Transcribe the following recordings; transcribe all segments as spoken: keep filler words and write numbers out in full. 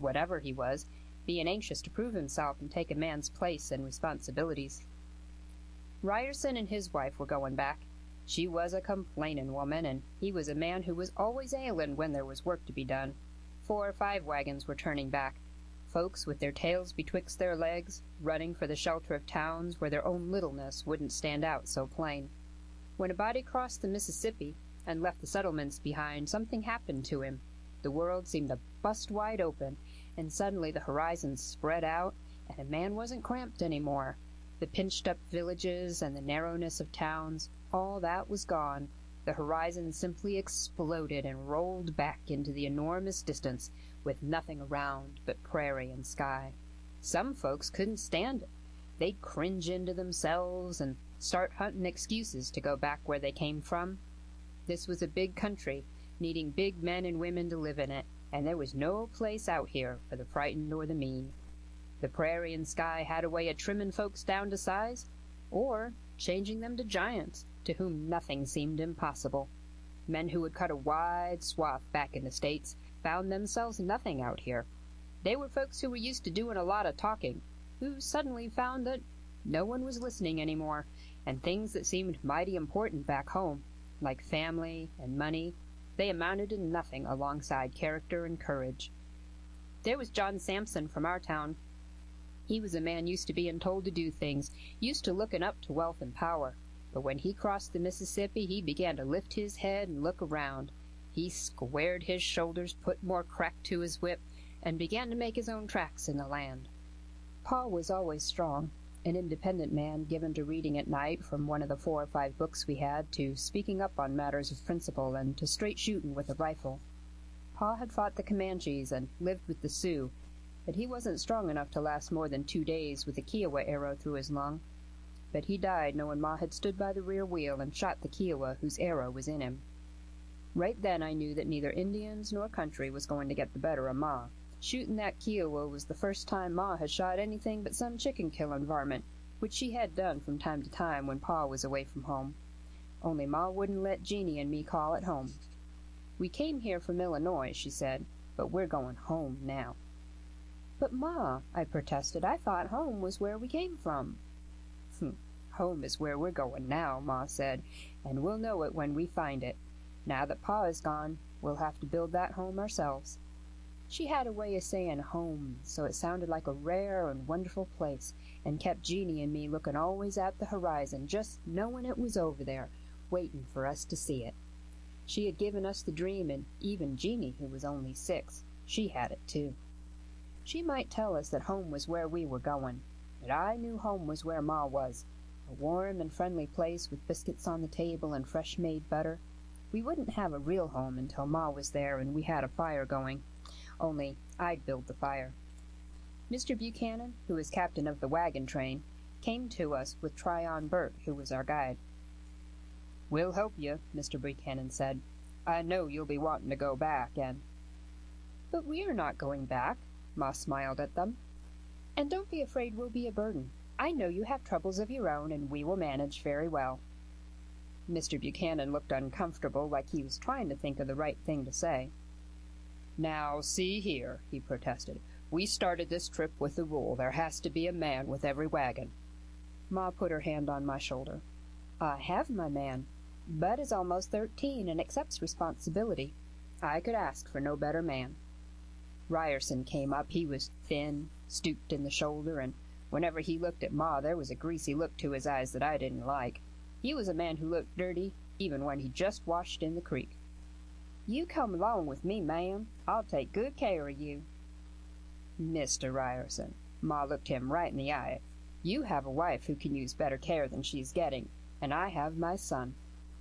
whatever he was, being anxious to prove himself and take a man's place and responsibilities. Ryerson and his wife were going back. She was a complainin' woman, and he was a man who was always ailin' when there was work to be done. Four or five wagons were turning back, folks with their tails betwixt their legs, running for the shelter of towns where their own littleness wouldn't stand out so plain. When a body crossed the Mississippi and left the settlements behind, something happened to him. The world seemed to bust wide open, and suddenly the horizon spread out, and a man wasn't cramped any more. The pinched-up villages and the narrowness of towns, all that was gone. The horizon simply exploded and rolled back into the enormous distance, with nothing around but prairie and sky. Some folks couldn't stand it. They'd cringe into themselves and start hunting excuses to go back where they came from. This was a big country, needing big men and women to live in it, and there was no place out here for the frightened or the mean. The prairie and sky had a way of trimmin' folks down to size, or changing them to giants, to whom nothing seemed impossible. Men who had cut a wide swath back in the States found themselves nothing out here. They were folks who were used to doing a lot of talking, who suddenly found that no one was listening any more, and things that seemed mighty important back home, like family and money, they amounted to nothing alongside character and courage. There was John Sampson from our town. He was a man used to being told to do things, used to looking up to wealth and power. But when he crossed the Mississippi, he began to lift his head and look around. He squared his shoulders, put more crack to his whip, and began to make his own tracks in the land. Pa was always strong, an independent man given to reading at night from one of the four or five books we had, to speaking up on matters of principle, and to straight shooting with a rifle. Pa had fought the Comanches and lived with the Sioux, but he wasn't strong enough to last more than two days with a Kiowa arrow through his lung. But he died knowing Ma had stood by the rear wheel and shot the Kiowa whose arrow was in him. Right then I knew that neither Indians nor country was going to get the better of Ma. Shooting that Kiowa was the first time Ma had shot anything but some chicken-killing varmint, which she had done from time to time when Pa was away from home. Only Ma wouldn't let Jeanie and me call it home. "We came here from Illinois," she said, "but we're going home now." "But, Ma," I protested, "I thought home was where we came from." "Hm, home is where we're going now," Ma said, "and we'll know it when we find it. Now that Pa is gone, we'll have to build that home ourselves." She had a way of saying home, so it sounded like a rare and wonderful place, and kept Jeanie and me looking always at the horizon, just knowing it was over there, waiting for us to see it. She had given us the dream, and even Jeanie, who was only six, she had it too. She might tell us that home was where we were going, but I knew home was where Ma was, a warm and friendly place with biscuits on the table and fresh-made butter. We wouldn't have a real home until Ma was there and we had a fire going, only I'd build the fire. Mister Buchanan, who was captain of the wagon train, came to us with Tryon Burt, who was our guide. "We'll help you," Mister Buchanan said. "I know you'll be wanting to go back, and—" "But we are not going back," Ma smiled at them. "And don't be afraid we'll be a burden. I know you have troubles of your own, and we will manage very well." Mister Buchanan looked uncomfortable, like he was trying to think of the right thing to say. "Now, see here," he protested. "We started this trip with the rule there has to be a man with every wagon." Ma put her hand on my shoulder. "I have my man. Bud is almost thirteen and accepts responsibility. I could ask for no better man." Ryerson came up. He was thin, stooped in the shoulder, and whenever he looked at Ma there was a greasy look to his eyes that I didn't like. He was a man who looked dirty, even when he just washed in the creek. "You come along with me, ma'am. I'll take good care of you." "Mister Ryerson," Ma looked him right in the eye, "you have a wife who can use better care than she's getting, and I have my son."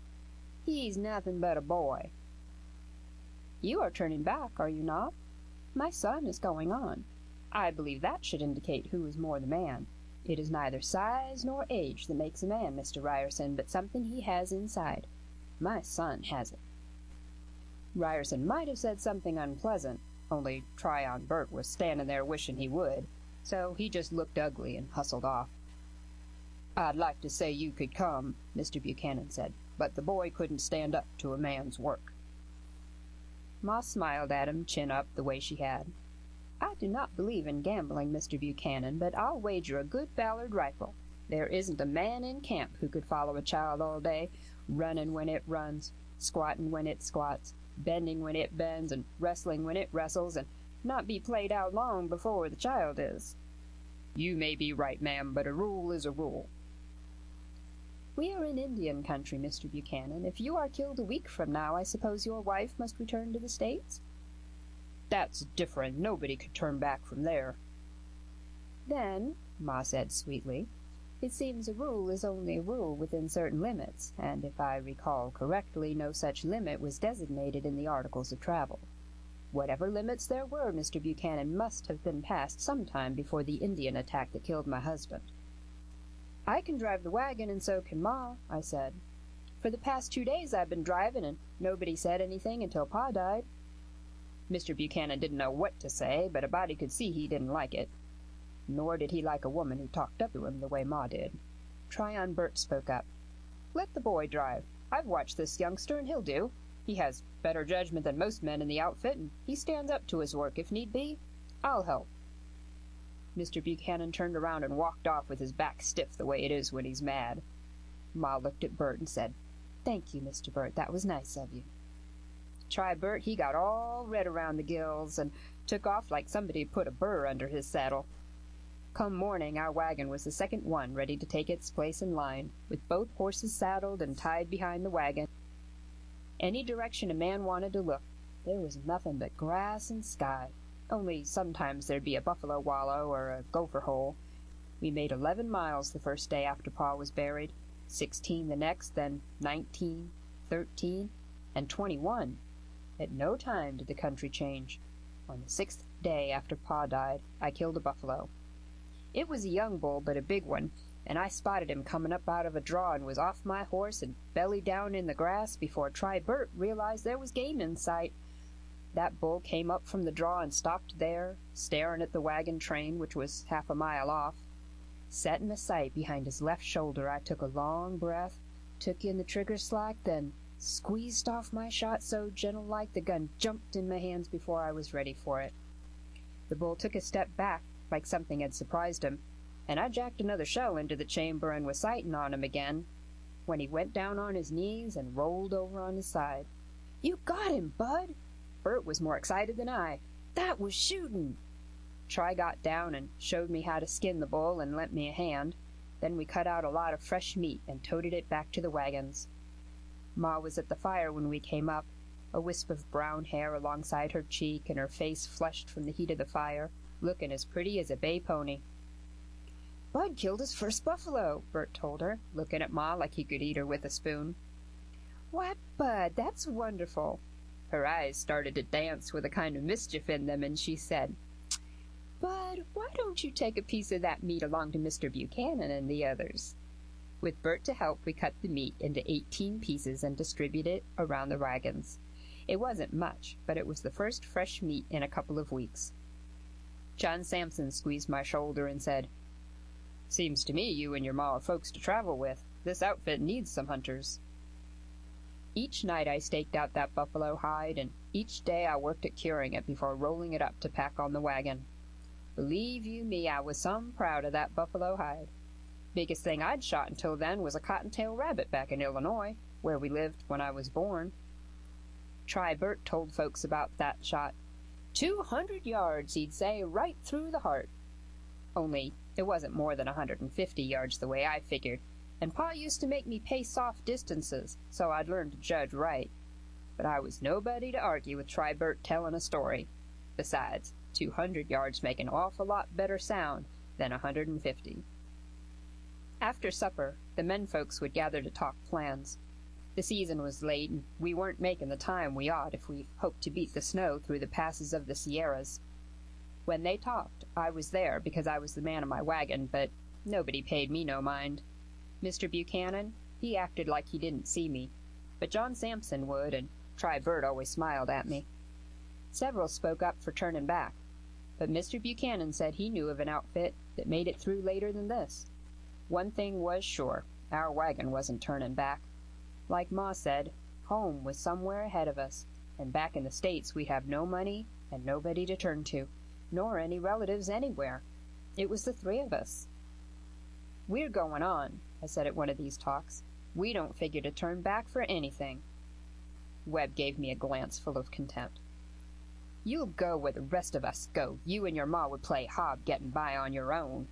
"He's nothing but a boy." "You are turning back, are you not? My son is going on. I believe that should indicate who is more the man. It is neither size nor age that makes a man, Mister Ryerson, but something he has inside. My son has it." Ryerson might have said something unpleasant, only Tryon Burt was standing there wishing he would, so he just looked ugly and hustled off. "I'd like to say you could come," Mister Buchanan said, "but the boy couldn't stand up to a man's work." Ma smiled at him, chin up, the way she had. I do not believe in gambling, Mister Buchanan, but I'll wager a good Ballard rifle there isn't a man in camp who could follow a child all day, running when it runs, squatting when it squats, bending when it bends, and wrestling when it wrestles, and not be played out long before the child is. You may be right, ma'am, but a rule is a rule. We are in Indian country, Mister Buchanan. If you are killed a week from now, I suppose your wife must return to the States? That's different. Nobody could turn back from there. Then, Ma said sweetly, it seems a rule is only a rule within certain limits, and if I recall correctly, no such limit was designated in the Articles of Travel. Whatever limits there were, Mister Buchanan, must have been passed some time before the Indian attack that killed my husband. I can drive the wagon, and so can Ma, I said. For the past two days I've been driving, and nobody said anything until Pa died. Mister Buchanan didn't know what to say, but a body could see he didn't like it. Nor did he like a woman who talked up to him the way Ma did. Tryon Burt spoke up. Let the boy drive. I've watched this youngster, and he'll do. He has better judgment than most men in the outfit, and he stands up to his work if need be. I'll help. Mister Buchanan turned around and walked off with his back stiff the way it is when he's mad. Ma looked at Bert and said, Thank you, Mister Burt. That was nice of you. Try Bert, he got all red around the gills and took off like somebody put a burr under his saddle. Come morning, our wagon was the second one ready to take its place in line, with both horses saddled and tied behind the wagon. Any direction a man wanted to look, there was nothing but grass and sky, only sometimes there'd be a buffalo wallow or a gopher hole. We made eleven miles the first day after Pa was buried, sixteen the next, then nineteen, thirteen, and twenty-one. At no time did the country change. On the sixth day after Pa died, I killed a buffalo. It was a young bull, but a big one, and I spotted him coming up out of a draw and was off my horse and belly down in the grass before Try Burt realized there was game in sight. That bull came up from the draw and stopped there, staring at the wagon train, which was half a mile off. Setting a sight behind his left shoulder, I took a long breath, took in the trigger slack, then squeezed off my shot so gentle-like the gun jumped in my hands before I was ready for it. The bull took a step back, like something had surprised him, and I jacked another shell into the chamber and was sighting on him again, when he went down on his knees and rolled over on his side. You got him, Bud! Bert was more excited than I. That was shooting! Try got down and showed me how to skin the bull and lent me a hand. Then we cut out a lot of fresh meat and toted it back to the wagons. Ma was at the fire when we came up, a wisp of brown hair alongside her cheek and her face flushed from the heat of the fire, looking as pretty as a bay pony. Bud killed his first buffalo, Bert told her, looking at Ma like he could eat her with a spoon. Why, Bud, that's wonderful. Her eyes started to dance with a kind of mischief in them, and she said, Bud, why don't you take a piece of that meat along to Mister Buchanan and the others? With Bert to help, we cut the meat into eighteen pieces and distributed it around the wagons. It wasn't much, but it was the first fresh meat in a couple of weeks. John Sampson squeezed my shoulder and said, Seems to me you and your ma are folks to travel with. This outfit needs some hunters. Each night I staked out that buffalo hide, and each day I worked at curing it before rolling it up to pack on the wagon. Believe you me, I was some proud of that buffalo hide. Biggest thing I'd shot until then was a cottontail rabbit back in Illinois, where we lived when I was born. Try Burt told folks about that shot. Two hundred yards, he'd say, right through the heart. Only it wasn't more than a hundred and fifty yards the way I figured, and Pa used to make me pace off distances, so I'd learn to judge right. But I was nobody to argue with Try Burt telling a story. Besides, two hundred yards make an awful lot better sound than a hundred and fifty. After supper, the men folks would gather to talk plans. The season was late, and we weren't making the time we ought if we hoped to beat the snow through the passes of the Sierras. When they talked, I was there because I was the man of my wagon, but nobody paid me no mind. Mister Buchanan, he acted like he didn't see me, but John Sampson would, and Try Burt always smiled at me. Several spoke up for turning back, but Mister Buchanan said he knew of an outfit that made it through later than this. One thing was sure, our wagon wasn't turning back. Like Ma said, home was somewhere ahead of us, and back in the States we'd have no money and nobody to turn to. nor any relatives anywhere. It was the three of us. "We're going on," I said at one of these talks. "We don't figure to turn back for anything." Webb gave me a glance full of contempt. "You'll go where the rest of us go. You and your ma would play hob getting by on your own."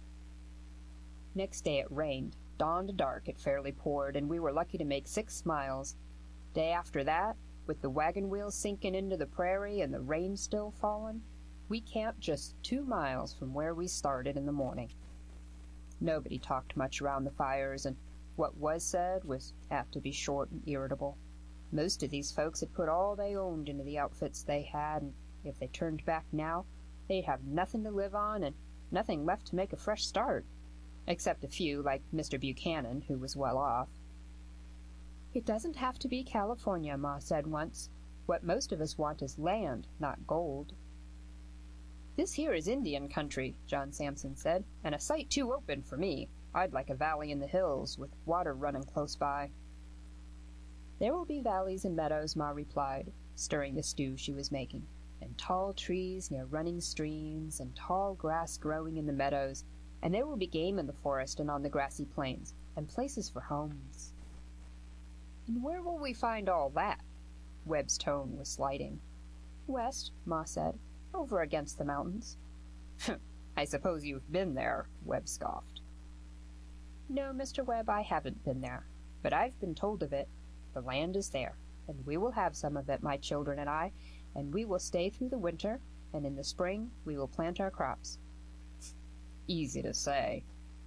Next day it rained. Dawn to dark it fairly poured, and we were lucky to make six miles. Day after that, with the wagon wheels sinking into the prairie and the rain still falling, we camped just two miles from where we started in the morning. Nobody talked much around the fires, and what was said was apt to be short and irritable. Most of these folks had put all they owned into the outfits they had, and if they turned back now, they'd have nothing to live on and nothing left to make a fresh start, except a few, like Mister Buchanan, who was well off. "It doesn't have to be California," Ma said once. "What most of us want is land, not gold." "This here is Indian country," John Sampson said, "and a sight too open for me. I'd like a valley in the hills, with water running close by." "There will be valleys and meadows," Ma replied, stirring the stew she was making, "and tall trees near running streams, and tall grass growing in the meadows, and there will be game in the forest and on the grassy plains, and places for homes." "And where will we find all that?" Webb's tone was slighting. "West," Ma said, "over against the mountains." "I suppose you've been there," Webb scoffed. "No, Mister Webb, I haven't been there, but I've been told of it. The land is there, and we will have some of it, my children and I, and we will stay through the winter, and in the spring we will plant our crops." "Easy to say."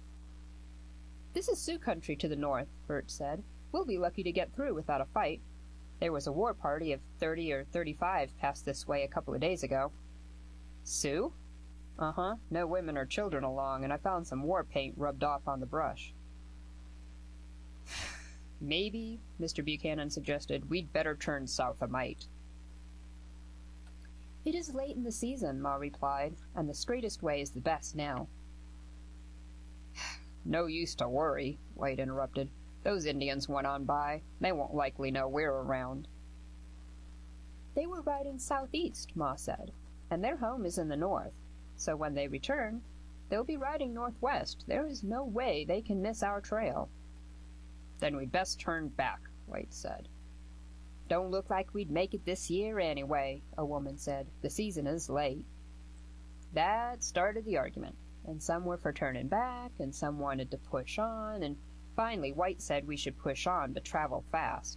"This is Sioux country to the north," Bert said. "We'll be lucky to get through without a fight. There was a war party of thirty or thirty-five passed this way a couple of days ago." "Sioux?" "Uh-huh. No women or children along, and I found some war paint rubbed off on the brush." "Maybe," Mister Buchanan suggested, "we'd better turn south a mite." "It is late in the season," Ma replied, "and the straightest way is the best now." "No use to worry," White interrupted. "Those Indians went on by. They won't likely know we're around." "They were riding southeast," Ma said, "and their home is in the north. So when they return, they'll be riding northwest. There is no way they can miss our trail." "Then we'd best turn back," White said. "Don't look like we'd make it this year anyway," a woman said. "The season is late." That started the argument, and some were for turning back, and some wanted to push on, and finally White said we should push on, but travel fast.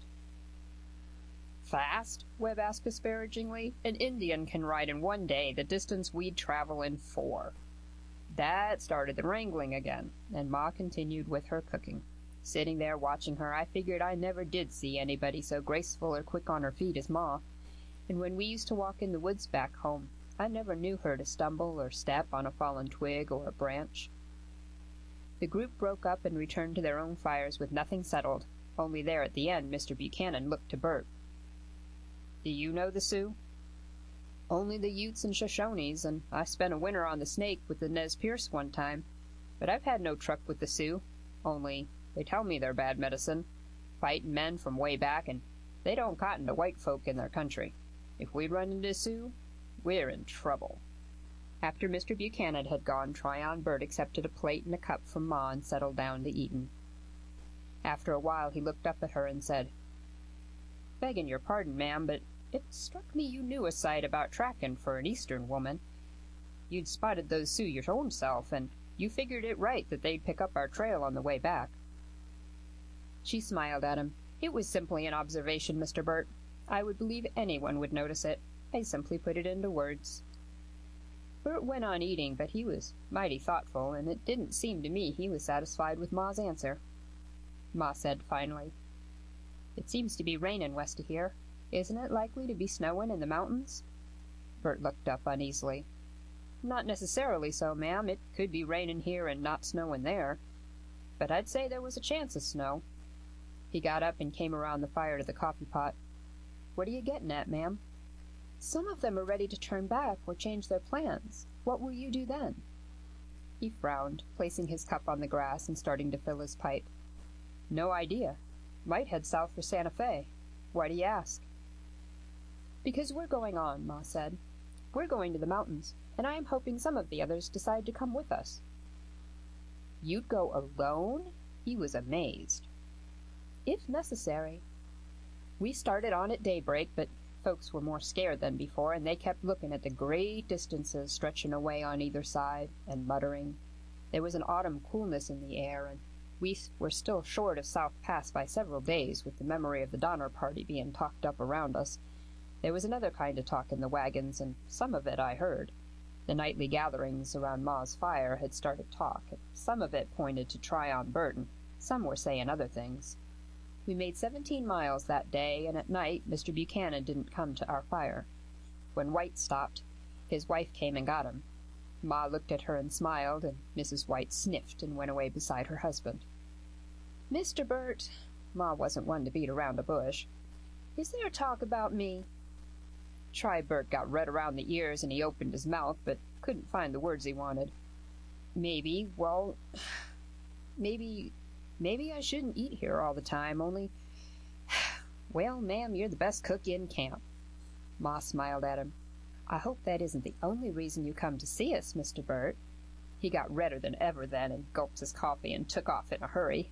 "Fast?" Webb asked disparagingly. "An Indian can ride in one day the distance we'd travel in four." That started the wrangling again, and Ma continued with her cooking. Sitting there watching her, I figured I never did see anybody so graceful or quick on her feet as Ma, and when we used to walk in the woods back home, I never knew her to stumble or step on a fallen twig or a branch. The group broke up and returned to their own fires with nothing settled, only there at the end Mister Buchanan looked to Bert. "Do you know the Sioux?" "Only the Utes and Shoshones, and I spent a winter on the Snake with the Nez Perce one time. But I've had no truck with the Sioux, only they tell me they're bad medicine, fighting men from way back, and they don't cotton to white folk in their country. If we run into Sioux, we're in trouble." After Mister Buchanan had gone, Tryon Burt accepted a plate and a cup from Ma and settled down to eating. After a while he looked up at her and said, "Beggin' your pardon, ma'am, but it struck me you knew a sight about trackin' for an Eastern woman. You'd spotted those Sioux your own self, and you figured it right that they'd pick up our trail on the way back." She smiled at him. "It was simply an observation, Mister Burt. I would believe anyone would notice it. I simply put it into words." Bert went on eating, but he was mighty thoughtful, and it didn't seem to me he was satisfied with Ma's answer. Ma said finally, "It seems to be rainin' west of here. Isn't it likely to be snowin' in the mountains?" Bert looked up uneasily. "Not necessarily so, ma'am. It could be rainin' here and not snowin' there. But I'd say there was a chance of snow." He got up and came around the fire to the coffee pot. "What are you gettin' at, ma'am?" "Some of them are ready to turn back or change their plans. What will you do then?" He frowned, placing his cup on the grass and starting to fill his pipe. "No idea. Might head south for Santa Fe. Why do you ask?" "Because we're going on," Ma said. "We're going to the mountains, and I am hoping some of the others decide to come with us." "You'd go alone?" He was amazed. "If necessary." We started on at daybreak, but folks were more scared than before, and they kept looking at the great distances stretching away on either side, and muttering. There was an autumn coolness in the air, and we were still short of South Pass by several days, with the memory of the Donner Party being talked up around us. There was another kind of talk in the wagons, and some of it I heard. The nightly gatherings around Ma's fire had started talk, and some of it pointed to Tryon Burton. Some were saying other things. We made seventeen miles that day, and at night Mister Buchanan didn't come to our fire. When White stopped, his wife came and got him. Ma looked at her and smiled, and Missus White sniffed and went away beside her husband. "Mister Burt," Ma wasn't one to beat around a bush, "is there talk about me?" Try Burt got red around the ears, and he opened his mouth, but couldn't find the words he wanted. Maybe, well, maybe, maybe I shouldn't eat here all the time, only, well, ma'am, you're the best cook in camp. Ma smiled at him. "I hope that isn't the only reason you come to see us, Mister Burt." He got redder than ever then, and gulped his coffee and took off in a hurry.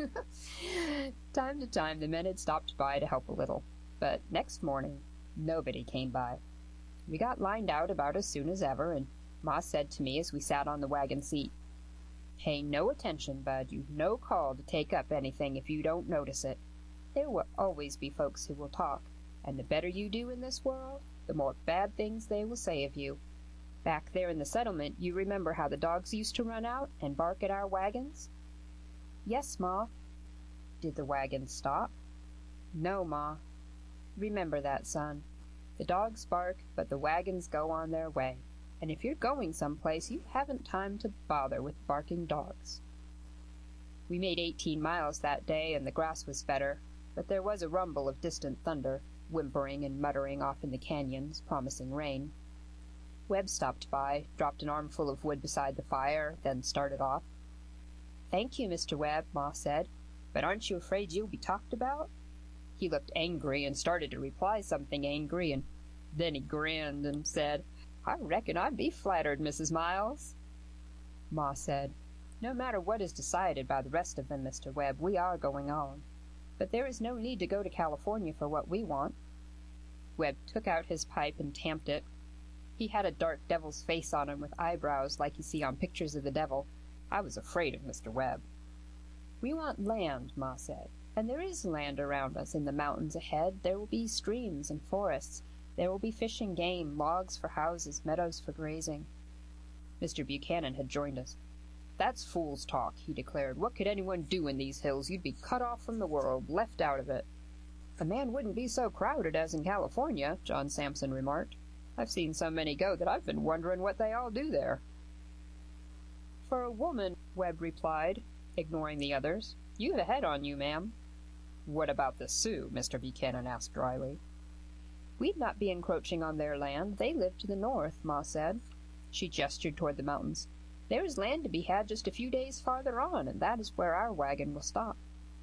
Time to time the men had stopped by to help a little, but next morning nobody came by. We got lined out about as soon as ever, and Ma said to me as we sat on the wagon seat, "Pay no attention, Bud. You've no call to take up anything if you don't notice it. There will always be folks who will talk, and the better you do in this world, the more bad things they will say of you. Back there in the settlement, you remember how the dogs used to run out and bark at our wagons?" "Yes, Ma." "Did the wagons stop?" "No, Ma." "Remember that, son. The dogs bark, but the wagons go on their way, and if you're going someplace, you haven't time to bother with barking dogs." We made eighteen miles that day, and the grass was better, but there was a rumble of distant thunder, whimpering and muttering off in the canyons, promising rain. Webb stopped by, dropped an armful of wood beside the fire, then started off. "Thank you, Mister Webb," Ma said, "but aren't you afraid you'll be talked about?" He looked angry and started to reply something angry, and then he grinned and said, "I reckon I'd be flattered, Missus Miles." Ma said, "No matter what is decided by the rest of them, Mister Webb, we are going on. But there is no need to go to California for what we want." Webb took out his pipe and tamped it. He had a dark devil's face on him with eyebrows like you see on pictures of the devil. I was afraid of Mister Webb. "We want land," Ma said, "and there is land around us. In the mountains ahead there will be streams and forests. There will be fish and game, logs for houses, meadows for grazing." Mister Buchanan had joined us. "That's fool's talk," he declared. "What could anyone do in these hills? You'd be cut off from the world, left out of it." "A man wouldn't be so crowded as in California," John Sampson remarked. "I've seen so many go that I've been wondering what they all do there." "For a woman," Webb replied, ignoring the others, "you've a head on you, ma'am." "What about the Sioux?" Mister Buchanan asked dryly. "We'd not be encroaching on their land. They live to the north," Ma said. She gestured toward the mountains. "There is land to be had just a few days farther on, and that is where our wagon will stop."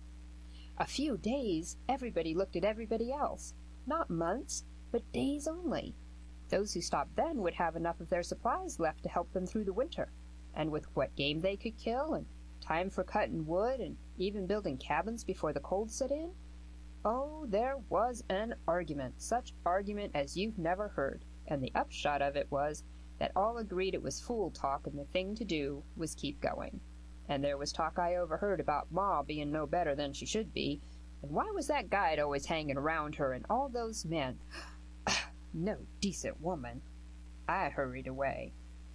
A few days! Everybody looked at everybody else. Not months, but days only. Those who stopped then would have enough of their supplies left to help them through the winter, and with what game they could kill, and time for cutting wood, and even building cabins before the cold set in. Oh, there was an argument, such argument as you've never heard, and the upshot of it was that all agreed it was fool talk, and the thing to do was keep going. And there was talk I overheard about Ma being no better than she should be, and why was that guide always hanging around her, and all those men? No decent woman. I hurried away.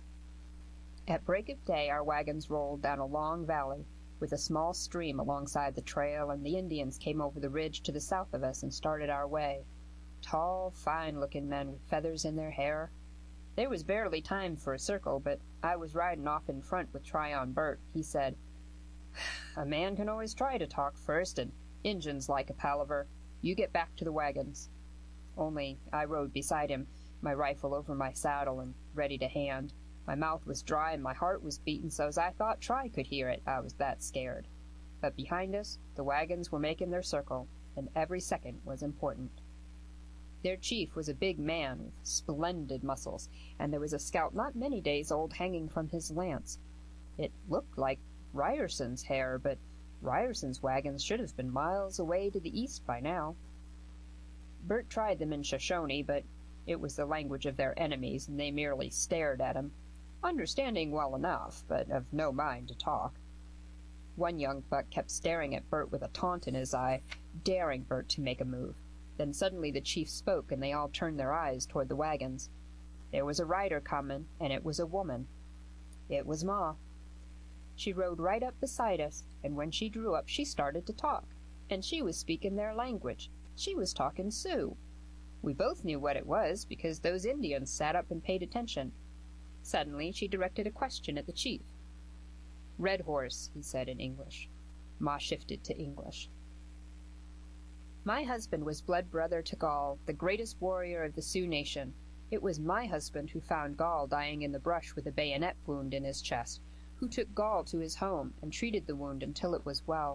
At break of day our wagons rolled down a long valley, with a small stream alongside the trail, and the Indians came over the ridge to the south of us and started our way. Tall, fine-looking men with feathers in their hair. There was barely time for a circle, but I was riding off in front with Tryon Burt. He said, "A man can always try to talk first, and Injuns like a palaver. You get back to the wagons." Only I rode beside him, my rifle over my saddle and ready to hand. My mouth was dry and my heart was beating so's I thought Try could hear it, I was that scared. But behind us, the wagons were making their circle, and every second was important. Their chief was a big man with splendid muscles, and there was a scalp not many days old hanging from his lance. It looked like Ryerson's hair, but Ryerson's wagons should have been miles away to the east by now. Bert tried them in Shoshone, but it was the language of their enemies, and they merely stared at him, understanding well enough, but of no mind to talk. One young buck kept staring at Bert with a taunt in his eye, daring Bert to make a move. Then suddenly the chief spoke, and they all turned their eyes toward the wagons. There was a rider comin', and it was a woman. It was Ma. She rode right up beside us, and when she drew up she started to talk, and she was speaking their language. She was talking Sioux. We both knew what it was, because those Indians sat up and paid attention. Suddenly she directed a question at the chief. "Red Horse," he said in English. Ma shifted to English. "My husband was blood brother to Gall, the greatest warrior of the Sioux nation. It was my husband who found Gall dying in the brush with a bayonet wound in his chest, who took Gall to his home and treated the wound until it was well."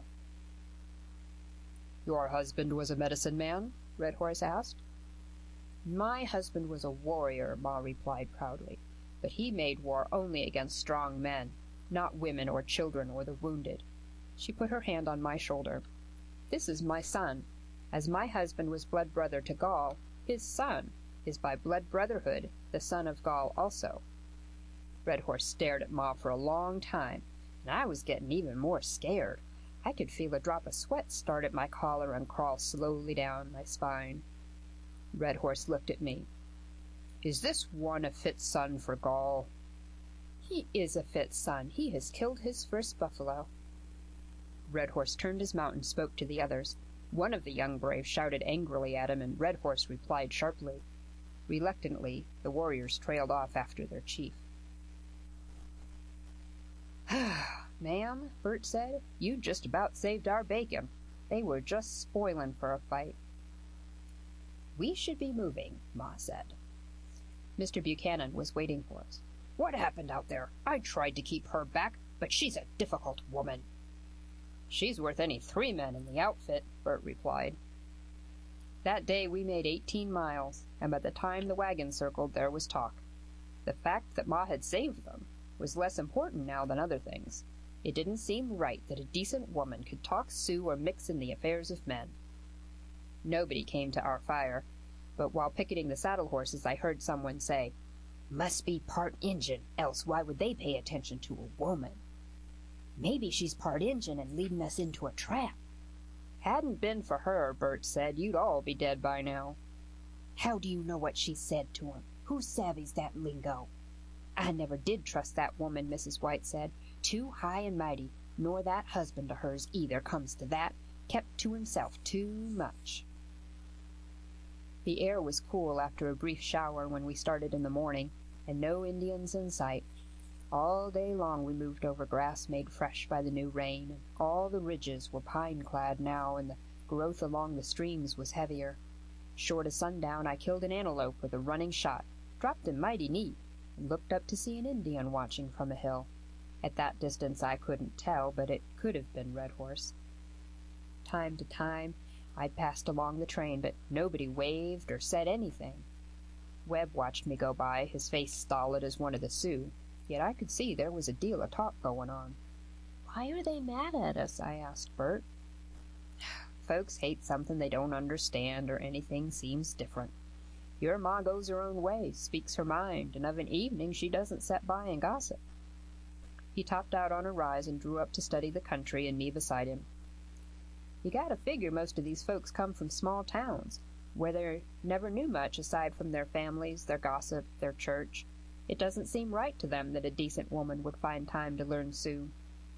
"Your husband was a medicine man?" Red Horse asked. "My husband was a warrior," Ma replied proudly, "but he made war only against strong men, not women or children or the wounded." She put her hand on my shoulder. "This is my son. As my husband was blood brother to Gall, his son is by blood brotherhood the son of Gall also." Red Horse stared at Ma for a long time, and I was getting even more scared. I could feel a drop of sweat start at my collar and crawl slowly down my spine. Red Horse looked at me. "Is this one a fit son for Gall?" "He is a fit son. He has killed his first buffalo." Red Horse turned his mount and spoke to the others. One of the young braves shouted angrily at him, and Red Horse replied sharply. Reluctantly, the warriors trailed off after their chief. "Ma'am," Bert said, "you just about saved our bacon. They were just spoiling for a fight." "We should be moving," Ma said. Mister Buchanan was waiting for us. "What happened out there? I tried to keep her back, but she's a difficult woman." "She's worth any three men in the outfit," Bert replied. That day we made eighteen miles, and by the time the wagon circled there was talk. The fact that Ma had saved them was less important now than other things. It didn't seem right that a decent woman could talk Sioux or mix in the affairs of men. Nobody came to our fire, but while picketing the saddle horses I heard someone say, "Must be part Injun, else why would they pay attention to a woman?" "Maybe she's part Injun and leading us into a trap." "Hadn't been for her," Bert said, "you'd all be dead by now." "How do you know what she said to him? Who savvies that lingo?" "I never did trust that woman," Missus White said. "Too high and mighty, nor that husband of hers either comes to that. Kept to himself too much." The air was cool after a brief shower when we started in the morning, and no Indians in sight. All day long we moved over grass made fresh by the new rain, and all the ridges were pine-clad now, and the growth along the streams was heavier. Short of sundown I killed an antelope with a running shot, dropped him mighty neat, and looked up to see an Indian watching from a hill. At that distance I couldn't tell, but it could have been Red Horse. Time to time I passed along the train, but nobody waved or said anything. Webb watched me go by, his face stolid as one of the Sioux, yet I could see there was a deal of talk going on. "Why are they mad at us?" I asked Bert. "Folks hate something they don't understand, or anything seems different. Your Ma goes her own way, speaks her mind, and of an evening she doesn't set by and gossip." He topped out on a rise and drew up to study the country and me beside him. "You gotta figure most of these folks come from small towns, where they never knew much aside from their families, their gossip, their church. It doesn't seem right to them that a decent woman would find time to learn Sioux."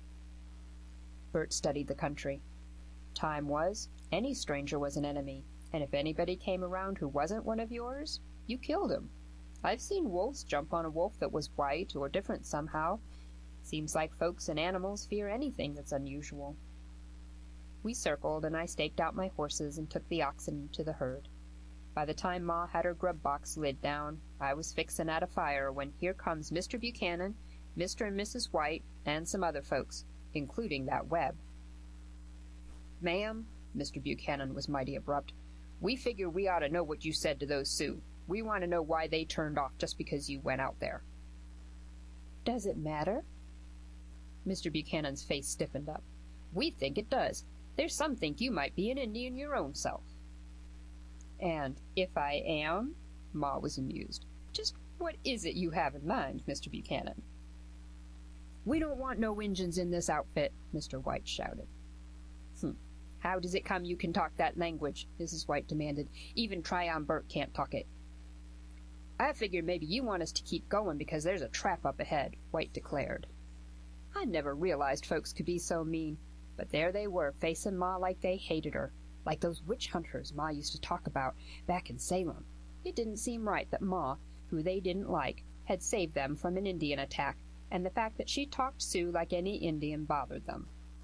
Bert studied the country. Time was, any stranger was an enemy, and if anybody came around who wasn't one of yours, you killed him. I've seen wolves jump on a wolf that was white or different somehow. Seems like folks and animals fear anything that's unusual. We circled, and I staked out my horses and took the oxen to the herd. By the time Ma had her grub box lid down, I was fixin' at a fire when here comes Mister Buchanan, Mister and Missus White, and some other folks, including that Webb. "Ma'am," Mister Buchanan was mighty abrupt, We figure we ought to know what you said to those Sioux. We want to know why they turned off just because you went out there." "Does it matter?" Mister Buchanan's face stiffened up. "We think it does. There's some think you might be an Indian your own self." "And if I am?" Ma was amused. "Just what is it you have in mind, Mister Buchanan?" "We don't want no Injuns in this outfit," Mister White shouted. "Hm. How does it come you can talk that language?" Missus White demanded. "Even Tryon Burt can't talk it." "I figured maybe you want us to keep going because there's a trap up ahead," White declared. I never realized folks could be so mean, but there they were, facing Ma like they hated her, like those witch hunters Ma used to talk about back in Salem. It didn't seem right that Ma, who they didn't like, had saved them from an Indian attack, and the fact that she talked Sioux like any Indian bothered them.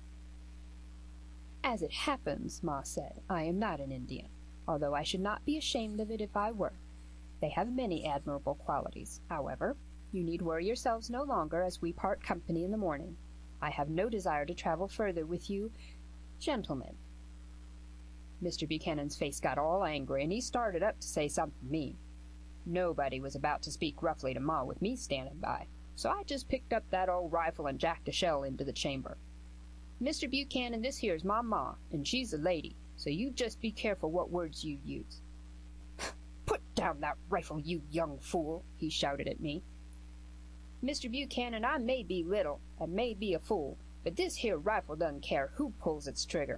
"As it happens," Ma said, "I am not an Indian, although I should not be ashamed of it if I were. They have many admirable qualities. However, you need worry yourselves no longer as we part company in the morning. I have no desire to travel further with you, gentlemen." Mister Buchanan's face got all angry, and he started up to say something mean. Nobody was about to speak roughly to Ma with me standing by, so I just picked up that old rifle and jacked a shell into the chamber. "Mister Buchanan, this here's my Ma, and she's a lady, so you just be careful what words you use." "Put down that rifle, you young fool!" he shouted at me. "Mister Buchanan, I may be little, and may be a fool, but this here rifle doesn't care who pulls its trigger."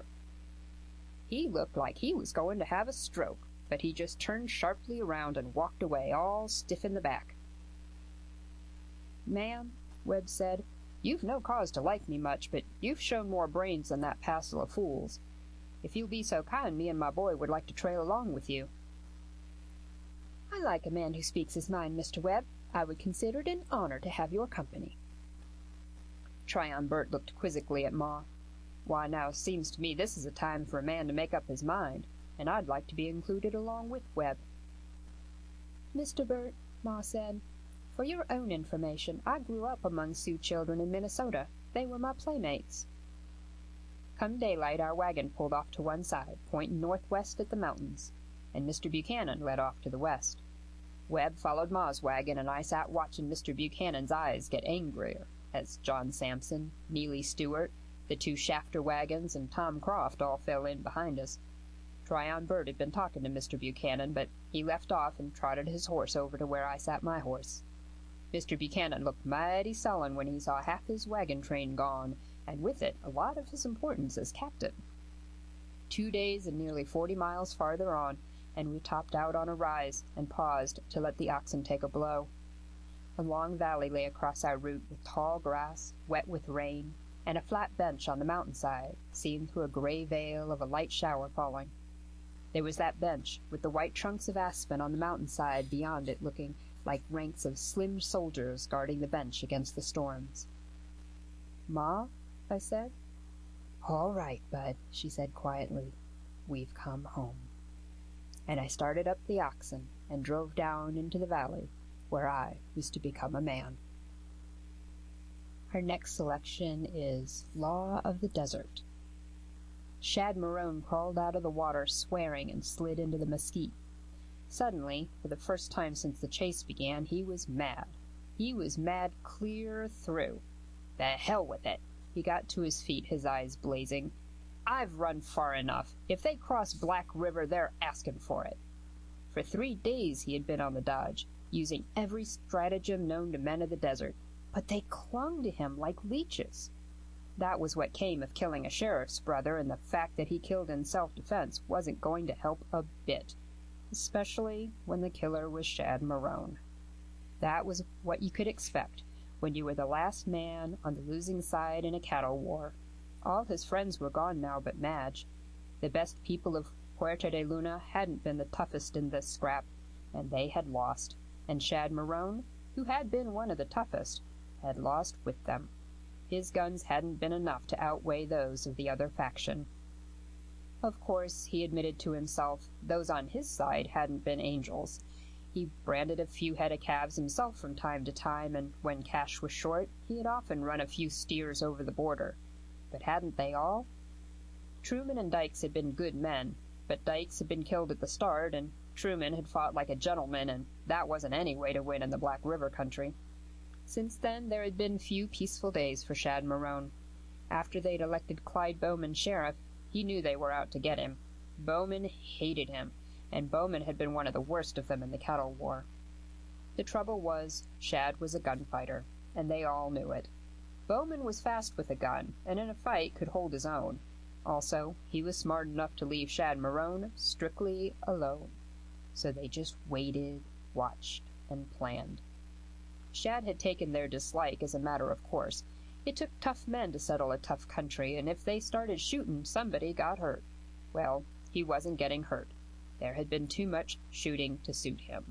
He looked like he was going to have a stroke, but he just turned sharply around and walked away, all stiff in the back. "Ma'am," Webb said, "you've no cause to like me much, but you've shown more brains than that passel of fools. If you'll be so kind, me and my boy would like to trail along with you." "I like a man who speaks his mind, Mister Webb. I would consider it an honor to have your company." Tryon Burt looked quizzically at Ma. "Why, now, seems to me this is a time for a man to make up his mind, and I'd like to be included along with Webb." "Mister Burt," Ma said, "for your own information, I grew up among Sioux children in Minnesota. They were my playmates." Come daylight, our wagon pulled off to one side, pointing northwest at the mountains, and Mister Buchanan led off to the west. Webb followed Ma's wagon, and I sat watching Mister Buchanan's eyes get angrier as John Sampson, Neely Stewart, the two Shafter wagons, and Tom Croft all fell in behind us. Tryon Burt had been talking to Mister Buchanan, but he left off and trotted his horse over to where I sat my horse. Mister Buchanan looked mighty sullen when he saw half his wagon train gone, and with it a lot of his importance as captain. Two days and nearly forty miles farther on, and we topped out on a rise and paused to let the oxen take a blow. A long valley lay across our route with tall grass, wet with rain, and a flat bench on the mountainside, seen through a gray veil of a light shower falling. There was that bench, with the white trunks of aspen on the mountainside beyond it looking like ranks of slim soldiers guarding the bench against the storms. "Ma," I said. "All right, Bud," she said quietly. "We've come home." And I started up the oxen and drove down into the valley, where I was to become a man. Our next selection is Law of the Desert. Shad Marone crawled out of the water swearing and slid into the mesquite. Suddenly, for the first time since the chase began, he was mad. He was mad clear through. The hell with it! He got to his feet, his eyes blazing. "I've run far enough. If they cross Black River, they're asking for it." For three days he had been on the dodge, using every stratagem known to men of the desert, but they clung to him like leeches. That was what came of killing a sheriff's brother, and the fact that he killed in self-defense wasn't going to help a bit, especially when the killer was Shad Marone. That was what you could expect when you were the last man on the losing side in a cattle war. All his friends were gone now but Madge. The best people of Puerto de Luna hadn't been the toughest in this scrap, and they had lost, and Shad Marone, who had been one of the toughest, had lost with them. His guns hadn't been enough to outweigh those of the other faction. Of course, he admitted to himself, those on his side hadn't been angels. He branded a few head of calves himself from time to time, and when cash was short, he had often run a few steers over the border. But hadn't they all? Truman and Dykes had been good men, but Dykes had been killed at the start, and Truman had fought like a gentleman, and that wasn't any way to win in the Black River country. Since then, there had been few peaceful days for Shad Marone. After they'd elected Clyde Bowman sheriff, he knew they were out to get him. Bowman hated him, and Bowman had been one of the worst of them in the cattle war. The trouble was, Shad was a gunfighter, and they all knew it. Bowman was fast with a gun, and in a fight could hold his own. Also, he was smart enough to leave Shad Marone strictly alone. So they just waited, watched, and planned. Shad had taken their dislike as a matter of course. It took tough men to settle a tough country, and if they started shooting, somebody got hurt. Well, he wasn't getting hurt. There had been too much shooting to suit him.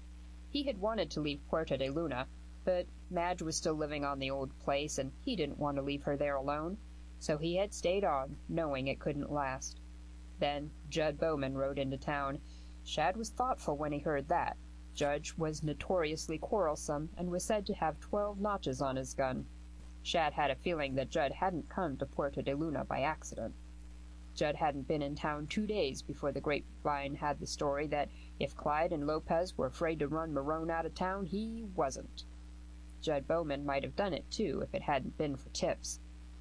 He had wanted to leave Puerto de Luna, but Madge was still living on the old place, and he didn't want to leave her there alone, so he had stayed on, knowing it couldn't last. Then Judd Bowman rode into town. Shad was thoughtful when he heard that. Judge was notoriously quarrelsome, and was said to have twelve notches on his gun. Shad had a feeling that Judd hadn't come to Puerto de Luna by accident. Judd hadn't been in town two days before the grapevine had the story that if Clyde and Lopez were afraid to run Marone out of town, he wasn't. Judd Bowman might have done it, too, if it hadn't been for Tips.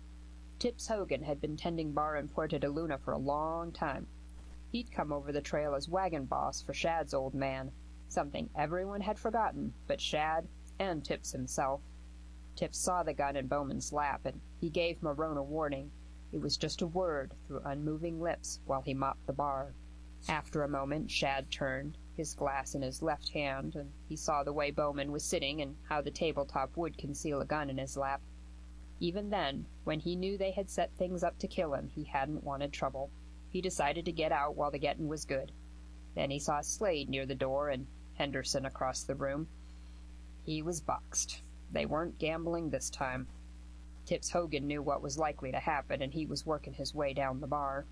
Tips Hogan had been tending bar in Puerto de Luna for a long time. He'd come over the trail as wagon boss for Shad's old man, something everyone had forgotten but Shad and Tips himself. Tips saw the gun in Bowman's lap, and he gave Marone a warning. It was just a word through unmoving lips while he mopped the bar. After a moment, Shad turned, his glass in his left hand, and he saw the way Bowman was sitting and how the tabletop would conceal a gun in his lap. Even then, when he knew they had set things up to kill him, he hadn't wanted trouble. He decided to get out while the getting was good. Then he saw Slade near the door and Henderson across the room. He was boxed. They weren't gambling this time. Tips Hogan knew what was likely to happen, and he was working his way down the bar.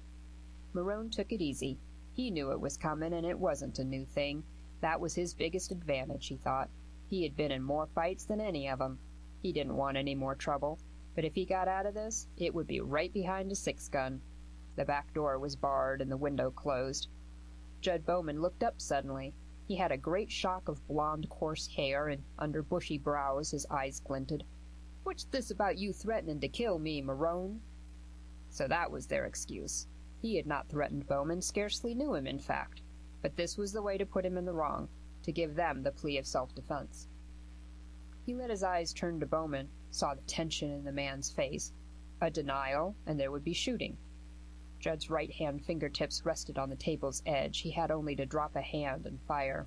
Marone took it easy. He knew it was coming, and it wasn't a new thing. That was his biggest advantage, he thought. He had been in more fights than any of 'em. He didn't want any more trouble, but if he got out of this, it would be right behind a six-gun. The back door was barred and the window closed. Judd Bowman looked up suddenly. He had a great shock of blonde, coarse hair, and under bushy brows his eyes glinted. "What's this about you threatening to kill me, Marone?" So that was their excuse. He had not threatened Bowman, scarcely knew him, in fact. But this was the way to put him in the wrong, to give them the plea of self-defense. He let his eyes turn to Bowman, saw the tension in the man's face. A denial, and there would be shooting. Judd's right-hand fingertips rested on the table's edge. He had only to drop a hand and fire.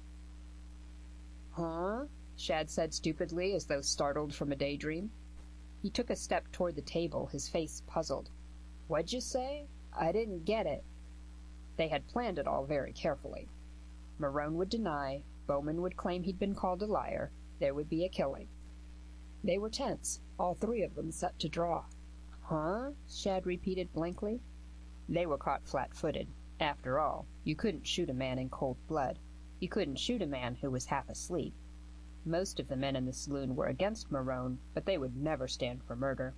"Huh?" Shad said stupidly, as though startled from a daydream. He took a step toward the table, his face puzzled. "What'd you say? I didn't get it." They had planned it all very carefully. Marone would deny, Bowman would claim he'd been called a liar, there would be a killing. They were tense, all three of them set to draw. "Huh?" Shad repeated blankly. They were caught flat-footed. After all, you couldn't shoot a man in cold blood. You couldn't shoot a man who was half asleep. Most of the men in the saloon were against Marone, but they would never stand for murder.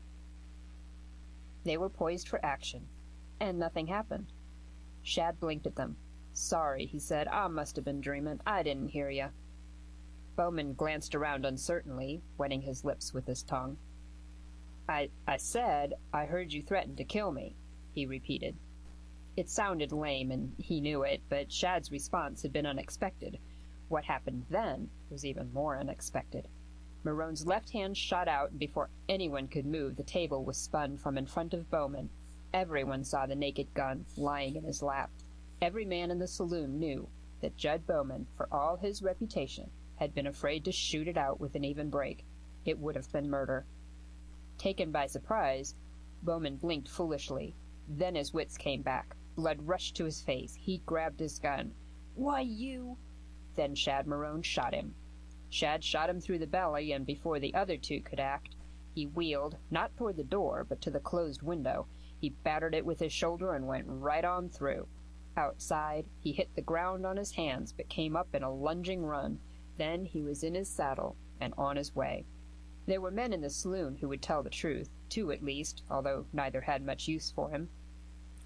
They were poised for action, and nothing happened. Shad blinked at them. "Sorry," he said. "I must have been dreaming. I didn't hear you." Bowman glanced around uncertainly, wetting his lips with his tongue. I, I said I heard you threaten to kill me," he repeated. It sounded lame, and he knew it, but Shad's response had been unexpected. What happened then was even more unexpected. Marone's left hand shot out, and before anyone could move, the table was spun from in front of Bowman. Everyone saw the naked gun lying in his lap. Every man in the saloon knew that Judd Bowman, for all his reputation, had been afraid to shoot it out with an even break. It would have been murder. Taken by surprise, Bowman blinked foolishly. Then his wits came back. Blood rushed to his face. He grabbed his gun. "Why, you—" Then Shad Marone shot him. Shad shot him through the belly, and before the other two could act, he wheeled, not toward the door, but to the closed window. He battered it with his shoulder and went right on through. Outside, he hit the ground on his hands, but came up in a lunging run. Then he was in his saddle and on his way. There were men in the saloon who would tell the truth, two at least, although neither had much use for him.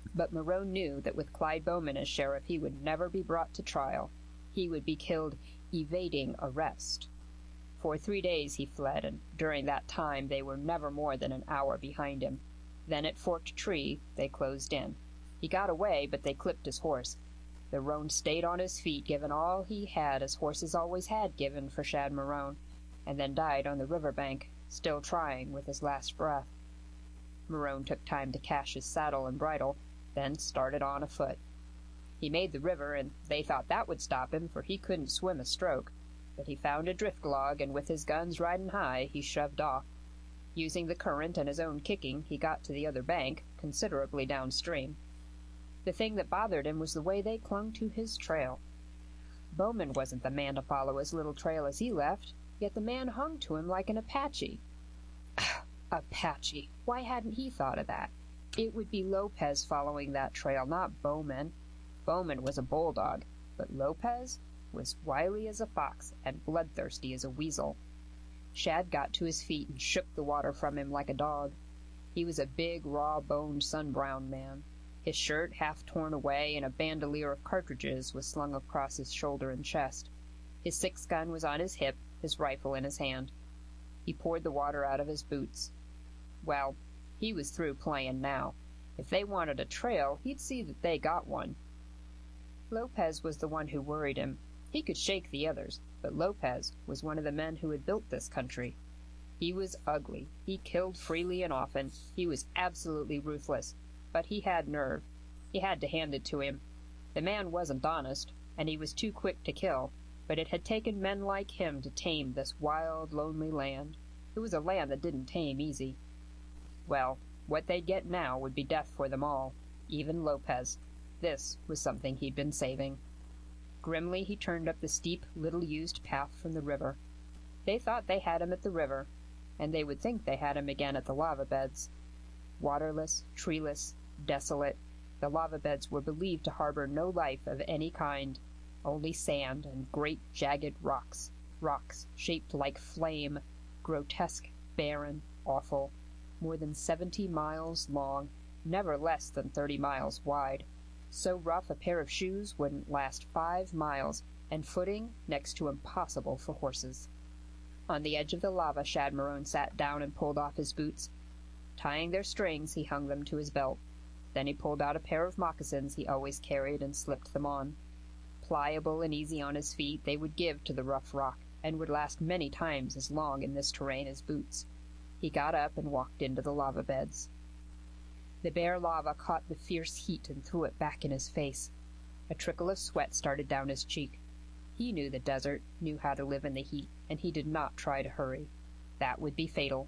But Morone knew that with Clyde Bowman as sheriff he would never be brought to trial. He would be killed evading arrest. For three days he fled, and during that time they were never more than an hour behind him. Then at Forked Tree they closed in. He got away, but they clipped his horse. The roan stayed on his feet, given all he had, as horses always had given, for Shad Morone, and then died on the river bank, still trying with his last breath. Morone took time to cache his saddle and bridle, then started on afoot. He made the river, and they thought that would stop him, for he couldn't swim a stroke. But he found a drift log, and with his guns riding high, he shoved off. Using the current and his own kicking, he got to the other bank, considerably downstream. The thing that bothered him was the way they clung to his trail. Bowman wasn't the man to follow as little trail as he left, yet the man hung to him like an Apache. Apache! Why hadn't he thought of that? It would be Lopez following that trail, not Bowman. Bowman was a bulldog, but Lopez was wily as a fox and bloodthirsty as a weasel. Shad got to his feet and shook the water from him like a dog. He was a big, raw-boned, sun-browned man. His shirt, half torn away, and a bandolier of cartridges was slung across his shoulder and chest. His six-gun was on his hip, his rifle in his hand. He poured the water out of his boots. Well, he was through playing now. If they wanted a trail, he'd see that they got one. Lopez was the one who worried him. He could shake the others, but Lopez was one of the men who had built this country. He was ugly. He killed freely and often. He was absolutely ruthless. But he had nerve. You had to hand it to him. The man wasn't honest, and he was too quick to kill, but it had taken men like him to tame this wild, lonely land. It was a land that didn't tame easy. Well, what they'd get now would be death for them all, even Lopez. This was something he'd been saving. Grimly he turned up the steep, little-used path from the river. They thought they had him at the river, and they would think they had him again at the lava beds. Waterless, treeless, desolate, the lava beds were believed to harbor no life of any kind, only sand and great jagged rocks, rocks shaped like flame, grotesque, barren, awful, more than seventy miles long, never less than thirty miles wide. So rough a pair of shoes wouldn't last five miles, and footing next to impossible for horses. On the edge of the lava Shad Morone sat down and pulled off his boots. Tying their strings, he hung them to his belt. Then he pulled out a pair of moccasins he always carried and slipped them on. Pliable and easy on his feet, they would give to the rough rock, and would last many times as long in this terrain as boots. He got up and walked into the lava beds. The bare lava caught the fierce heat and threw it back in his face. A trickle of sweat started down his cheek. He knew the desert, knew how to live in the heat, and he did not try to hurry. That would be fatal.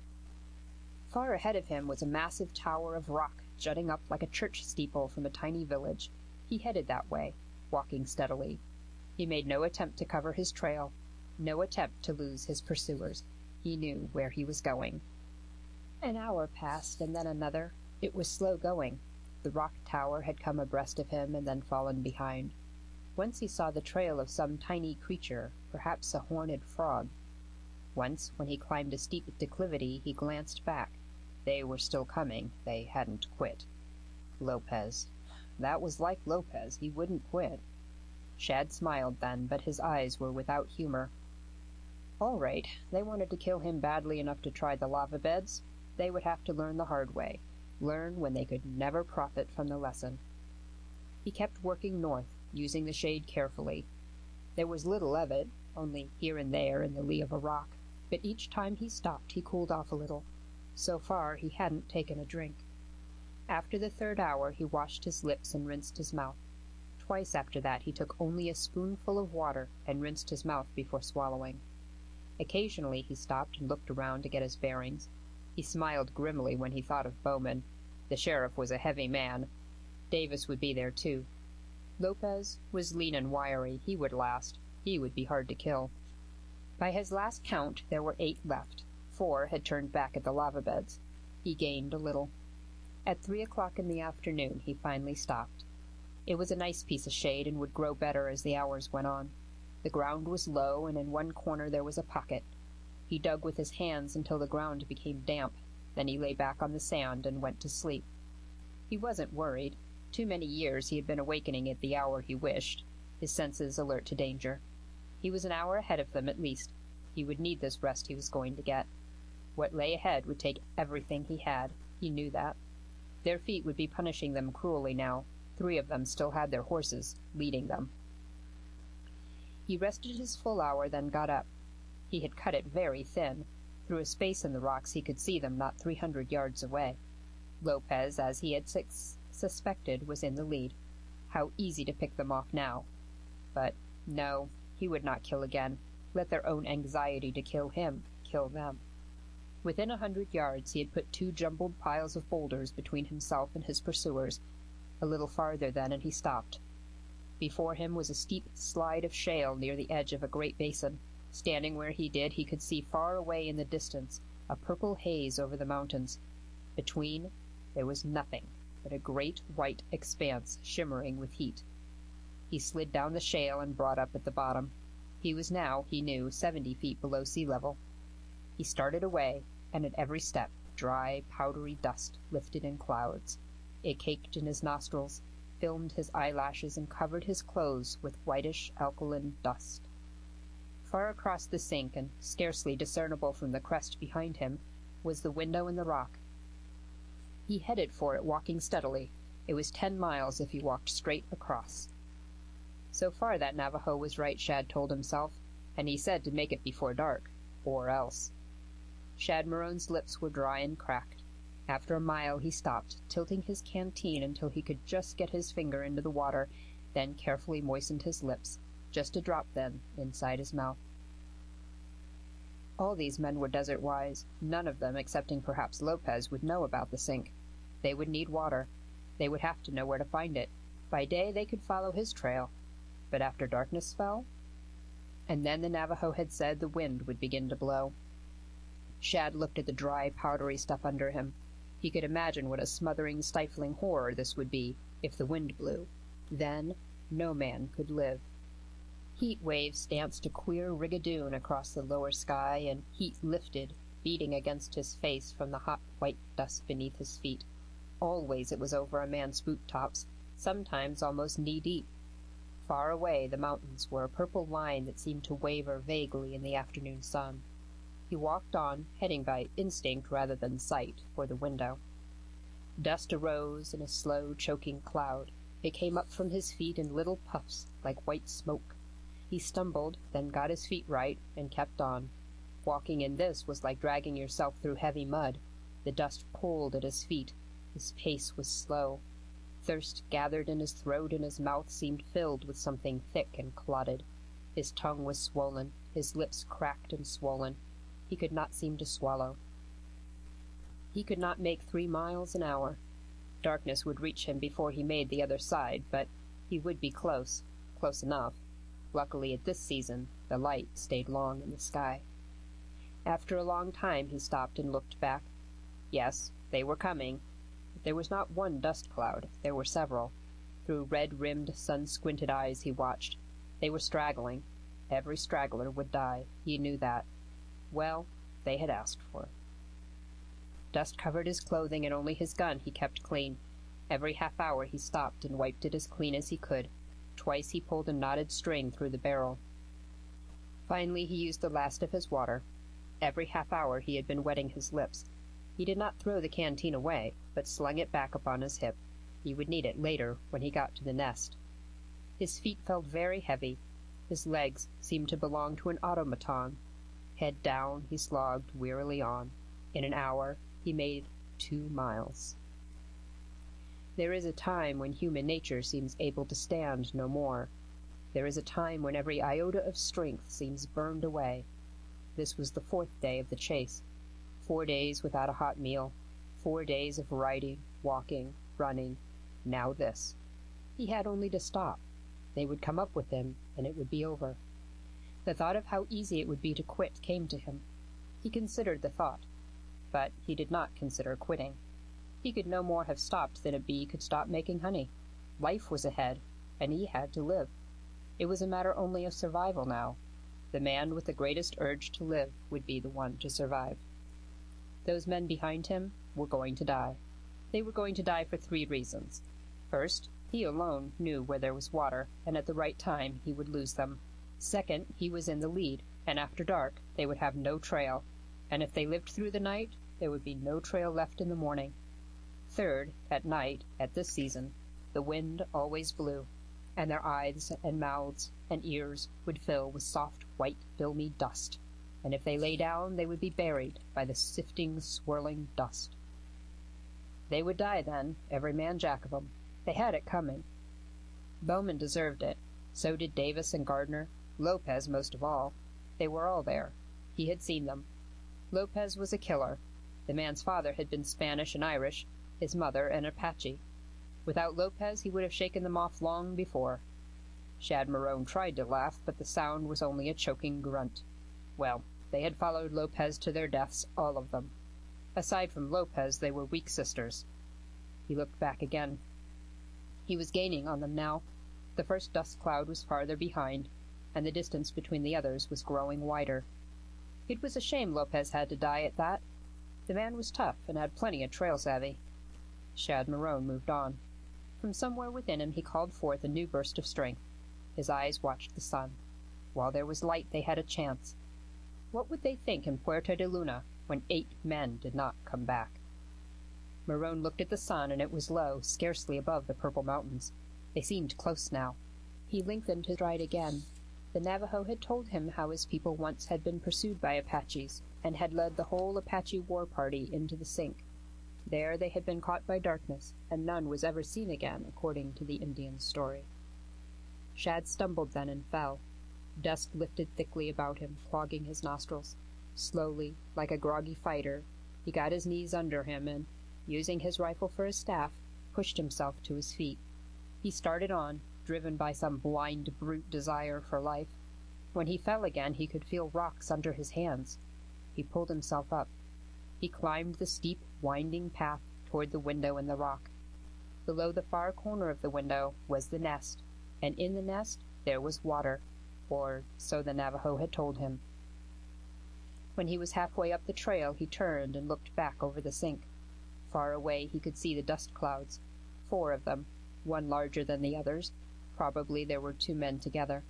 Far ahead of him was a massive tower of rock jutting up like a church steeple from a tiny village. He headed that way, walking steadily. He made no attempt to cover his trail, no attempt to lose his pursuers. He knew where he was going. An hour passed, and then another. It was slow going. The rock tower had come abreast of him and then fallen behind. Once he saw the trail of some tiny creature, perhaps a horned frog. Once, when he climbed a steep declivity, he glanced back. They were still coming. They hadn't quit. Lopez. That was like Lopez. He wouldn't quit. Shad smiled then, but his eyes were without humor. All right, they wanted to kill him badly enough to try the lava beds. They would have to learn the hard way. Learn when they could never profit from the lesson. He kept working north, using the shade carefully. There was little of it, only here and there in the lee of a rock, but each time he stopped he cooled off a little. So far he hadn't taken a drink. After the third hour he washed his lips and rinsed his mouth. Twice after that he took only a spoonful of water and rinsed his mouth before swallowing. Occasionally he stopped and looked around to get his bearings. He smiled grimly when he thought of Bowman. The sheriff was a heavy man. Davis would be there, too. Lopez was lean and wiry. He would last. He would be hard to kill. By his last count, there were eight left. Four had turned back at the lava beds. He gained a little. At three o'clock in the afternoon, he finally stopped. It was a nice piece of shade and would grow better as the hours went on. The ground was low, and in one corner there was a pocket. He dug with his hands until the ground became damp. Then he lay back on the sand and went to sleep. He wasn't worried. Too many years he had been awakening at the hour he wished, his senses alert to danger. He was an hour ahead of them at least. He would need this rest he was going to get. What lay ahead would take everything he had. He knew that. Their feet would be punishing them cruelly now. Three of them still had their horses, leading them. He rested his full hour, then got up. He had cut it very thin. Through a space in the rocks he could see them not three hundred yards away. Lopez, as he had sus- suspected, was in the lead. How easy to pick them off now. But no, he would not kill again. Let their own anxiety to kill him kill them. Within a hundred yards he had put two jumbled piles of boulders between himself and his pursuers. A little farther then, and he stopped. Before him was a steep slide of shale near the edge of a great basin. Standing where he did, he could see far away in the distance a purple haze over the mountains. Between, there was nothing but a great white expanse shimmering with heat. He slid down the shale and brought up at the bottom. He was now, he knew, seventy feet below sea level. He started away, and at every step dry, powdery dust lifted in clouds. It caked in his nostrils, filmed his eyelashes, and covered his clothes with whitish alkaline dust. Far across the sink, and scarcely discernible from the crest behind him, was the window in the rock. He headed for it, walking steadily. It was ten miles if he walked straight across. So far that Navajo was right, Shad told himself, and he said to make it before dark, or else. Shad Marone's lips were dry and cracked. After a mile he stopped, tilting his canteen until he could just get his finger into the water, then carefully moistened his lips, just a drop then, inside his mouth. All these men were desert-wise. None of them, excepting perhaps Lopez, would know about the sink. They would need water. They would have to know where to find it. By day they could follow his trail. But after darkness fell? And then the Navajo had said the wind would begin to blow. Shad looked at the dry, powdery stuff under him. He could imagine what a smothering, stifling horror this would be if the wind blew. Then no man could live. Heat waves danced a queer rigadoon across the lower sky, and heat lifted, beating against his face from the hot white dust beneath his feet. Always it was over a man's boot-tops, sometimes almost knee-deep. Far away the mountains were a purple line that seemed to waver vaguely in the afternoon sun. He walked on, heading by instinct rather than sight for the window. Dust arose in a slow, choking cloud. It came up from his feet in little puffs, like white smoke. He stumbled, then got his feet right, and kept on. Walking in this was like dragging yourself through heavy mud. The dust pulled at his feet. His pace was slow. Thirst gathered in his throat, and his mouth seemed filled with something thick and clotted. His tongue was swollen, his lips cracked and swollen. He could not seem to swallow. He could not make three miles an hour. Darkness would reach him before he made the other side, but he would be close, close enough. Luckily at this season the light stayed long in the sky. After a long time he stopped and looked back. Yes, they were coming. But there was not one dust cloud. There were several. Through red-rimmed, sun-squinted eyes he watched. They were straggling. Every straggler would die. He knew that. Well, they had asked for it. Dust covered his clothing, and only his gun he kept clean. Every half hour he stopped and wiped it as clean as he could. Twice he pulled a knotted string through the barrel. Finally he used the last of his water. Every half hour he had been wetting his lips. He did not throw the canteen away, but slung it back upon his hip. He would need it later, when he got to the nest. His feet felt very heavy. His legs seemed to belong to an automaton. Head down, he slogged wearily on. In an hour he made two miles. There is a time when human nature seems able to stand no more. There is a time when every iota of strength seems burned away. This was the fourth day of the chase. Four days without a hot meal. Four days of riding, walking, running. Now this. He had only to stop. They would come up with him, and it would be over. The thought of how easy it would be to quit came to him. He considered the thought, but he did not consider quitting. He could no more have stopped than a bee could stop making honey. Life was ahead, and he had to live. It was a matter only of survival now. The man with the greatest urge to live would be the one to survive. Those men behind him were going to die. They were going to die for three reasons. First, he alone knew where there was water, and at the right time he would lose them. Second, he was in the lead, and after dark they would have no trail, and if they lived through the night, there would be no trail left in the morning. Third, at night, at this season, the wind always blew, and their eyes and mouths and ears would fill with soft, white, filmy dust, and if they lay down they would be buried by the sifting, swirling dust. They would die then, every man jack of 'em. They had it coming. Bowman deserved it. So did Davis and Gardner. Lopez most of all. They were all there. He had seen them. Lopez was a killer. The man's father had been Spanish and Irish, his mother an Apache. Without Lopez he would have shaken them off long before. Shad Marone tried to laugh, but the sound was only a choking grunt. Well, they had followed Lopez to their deaths, all of them. Aside from Lopez, they were weak sisters. He looked back again. He was gaining on them now. The first dust cloud was farther behind, and the distance between the others was growing wider. It was a shame Lopez had to die at that. The man was tough and had plenty of trail savvy. Shad Marone moved on. From somewhere within him he called forth a new burst of strength. His eyes watched the sun. While there was light they had a chance. What would they think in Puerto de Luna when eight men did not come back? Marone looked at the sun, and it was low, scarcely above the purple mountains. They seemed close now. He lengthened his stride again. The Navajo had told him how his people once had been pursued by Apaches, and had led the whole Apache war party into the sink. There they had been caught by darkness, and none was ever seen again, according to the Indian's story. Shad stumbled then and fell. Dust lifted thickly about him, clogging his nostrils. Slowly, like a groggy fighter, he got his knees under him and, using his rifle for a staff, pushed himself to his feet. He started on, driven by some blind brute desire for life. When he fell again he could feel rocks under his hands. He pulled himself up. He climbed the steep, winding path toward the window in the rock. Below the far corner of the window was the nest, and in the nest there was water, or so the Navajo had told him. When he was halfway up the trail he turned and looked back over the sink. Far away he could see the dust clouds, four of them, one larger than the others. Probably there were two men together.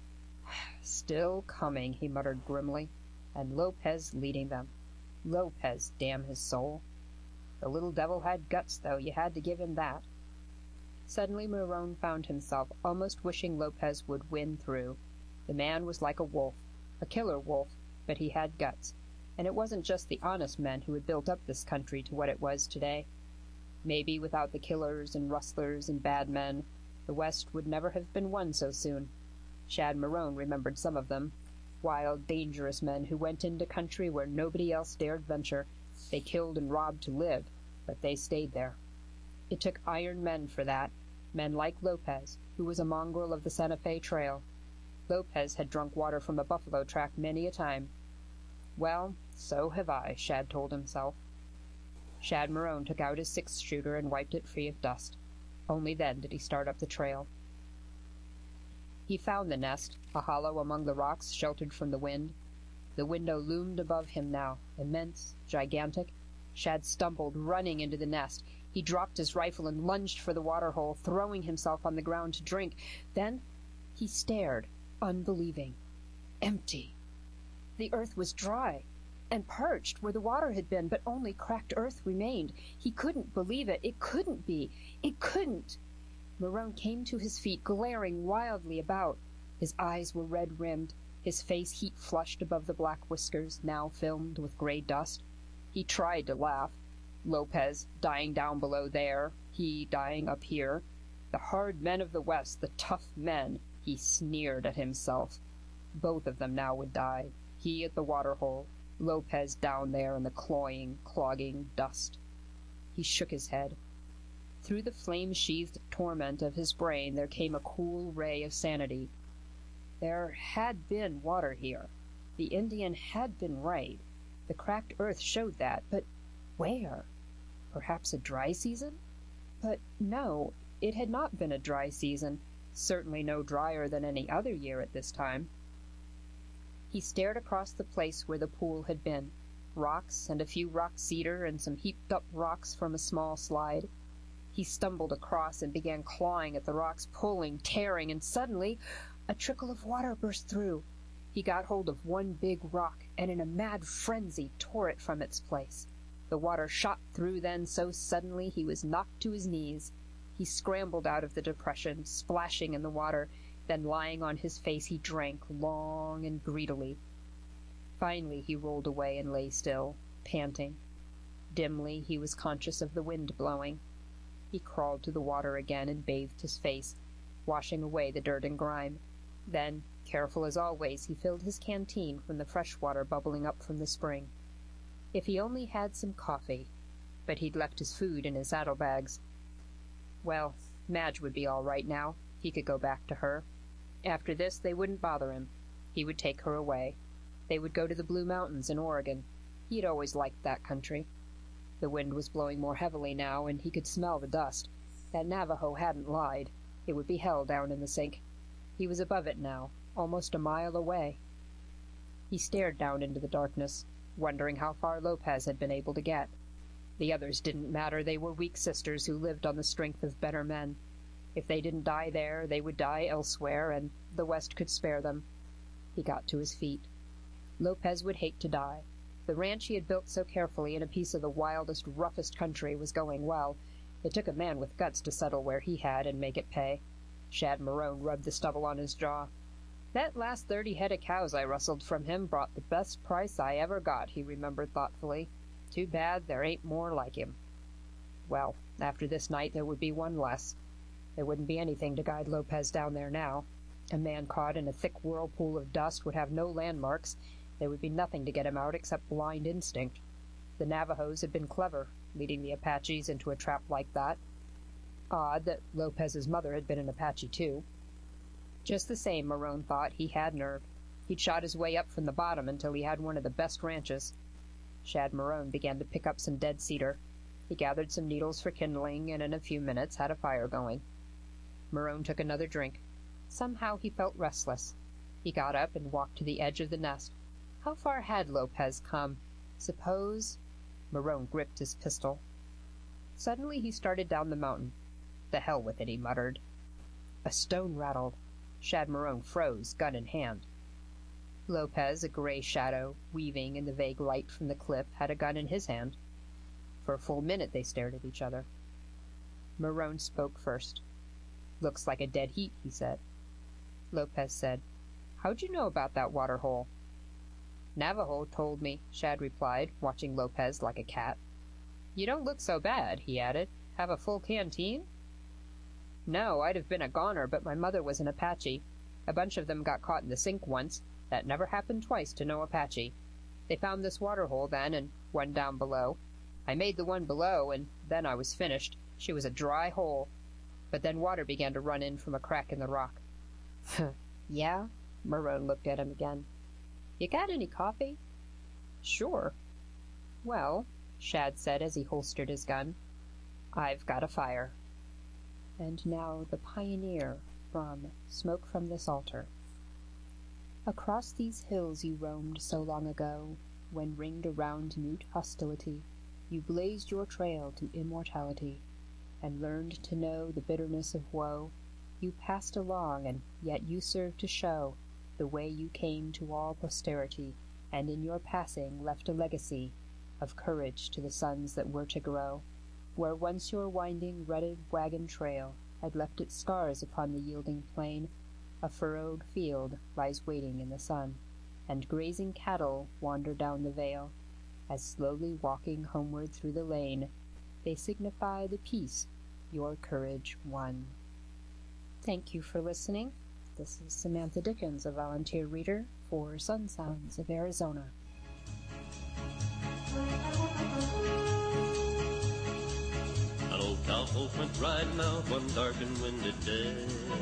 Still coming, he muttered grimly, and Lopez leading them. Lopez, damn his soul. The little devil had guts, though, you had to give him that. Suddenly Marone found himself almost wishing Lopez would win through. The man was like a wolf, a killer wolf, but he had guts. And it wasn't just the honest men who had built up this country to what it was today. Maybe without the killers and rustlers and bad men, the West would never have been won so soon. Shad Marone remembered some of them. Wild, dangerous men who went into country where nobody else dared venture. They killed and robbed to live, but they stayed there. It took iron men for that, men like Lopez, who was a mongrel of the Santa Fe Trail. Lopez had drunk water from a buffalo track many a time. Well, so have I, Shad told himself. Shad Marone took out his six-shooter and wiped it free of dust. Only then did he start up the trail. He found the nest, a hollow among the rocks sheltered from the wind. The window loomed above him now, immense, gigantic. Shad stumbled, running into the nest. He dropped his rifle and lunged for the water-hole, throwing himself on the ground to drink. Then he stared, unbelieving. Empty. The earth was dry and parched where the water had been, but only cracked earth remained. He couldn't believe it. It couldn't be. It couldn't. Marone came to his feet, glaring wildly about. His eyes were red-rimmed, his face heat-flushed above the black whiskers, now filmed with gray dust. He tried to laugh. Lopez dying down below there, he dying up here. The hard men of the West, the tough men, he sneered at himself. Both of them now would die. He at the water-hole, Lopez down there in the cloying, clogging dust. He shook his head. Through the flame-sheathed torment of his brain there came a cool ray of sanity. There had been water here. The Indian had been right. The cracked earth showed that, but where? Perhaps a dry season? But no, it had not been a dry season, certainly no drier than any other year at this time. He stared across the place where the pool had been, rocks and a few rock cedar and some heaped-up rocks from a small slide. He stumbled across and began clawing at the rocks, pulling, tearing, and suddenly a trickle of water burst through. He got hold of one big rock, and in a mad frenzy tore it from its place. The water shot through then so suddenly he was knocked to his knees. He scrambled out of the depression, splashing in the water. Then lying on his face he drank long and greedily. Finally he rolled away and lay still, panting. Dimly he was conscious of the wind blowing. He crawled to the water again and bathed his face, washing away the dirt and grime. Then, careful as always, he filled his canteen from the fresh water bubbling up from the spring. If he only had some coffee, but he'd left his food in his saddlebags. Well, Madge would be all right now. He could go back to her. After this they wouldn't bother him. He would take her away. They would go to the Blue Mountains in Oregon. He had always liked that country. The wind was blowing more heavily now, and he could smell the dust. That Navajo hadn't lied. It would be hell down in the sink. He was above it now, almost a mile away. He stared down into the darkness, wondering how far Lopez had been able to get. The others didn't matter. They were weak sisters who lived on the strength of better men. If they didn't die there, they would die elsewhere, and the West could spare them. He got to his feet. Lopez would hate to die. The ranch he had built so carefully in a piece of the wildest, roughest country was going well. It took a man with guts to settle where he had and make it pay. Shad Marone rubbed the stubble on his jaw. That last thirty head of cows I rustled from him brought the best price I ever got, he remembered thoughtfully. Too bad there ain't more like him. Well, after this night there would be one less. There wouldn't be anything to guide Lopez down there now. A man caught in a thick whirlpool of dust would have no landmarks. There would be nothing to get him out except blind instinct. The Navajos had been clever, leading the Apaches into a trap like that. Odd that Lopez's mother had been an Apache, too. Just the same, Marone thought, he had nerve. He'd shot his way up from the bottom until he had one of the best ranches. Shad Marone began to pick up some dead cedar. He gathered some needles for kindling, and in a few minutes had a fire going. Marone took another drink. Somehow he felt restless. He got up and walked to the edge of the nest. How far had Lopez come? Suppose... Marone gripped his pistol. Suddenly he started down the mountain. The hell with it, he muttered. A stone rattled. Shad Marone froze, gun in hand. Lopez, a gray shadow, weaving in the vague light from the cliff, had a gun in his hand. For a full minute they stared at each other. Marone spoke first. Looks like a dead heat, he said. Lopez said, How'd you know about that water hole? Navajo told me, Shad replied, watching Lopez like a cat. You don't look so bad, he added. Have a full canteen? No, I'd have been a goner, but my mother was an Apache. A bunch of them got caught in the sink once. That never happened twice to no Apache. They found this water hole then, and one down below. I made the one below, and then I was finished. She was a dry hole. But then water began to run in from a crack in the rock. Yeah? Marone looked at him again. You got any coffee? Sure. Well, Shad said as he holstered his gun, I've got a fire. And now the pioneer from Smoke from This Altar. Across these hills you roamed so long ago, when ringed around mute hostility, you blazed your trail to immortality, and learned to know the bitterness of woe. You passed along, and yet you served to show the way you came to all posterity, and in your passing left a legacy of courage to the sons that were to grow. Where once your winding, rutted wagon trail had left its scars upon the yielding plain, a furrowed field lies waiting in the sun, and grazing cattle wander down the vale. As slowly walking homeward through the lane, they signify the peace your courage won. Thank you for listening. This is Samantha Dickens, a volunteer reader for Sun Sounds of Arizona. An old cowpoke went riding out one dark and windy day.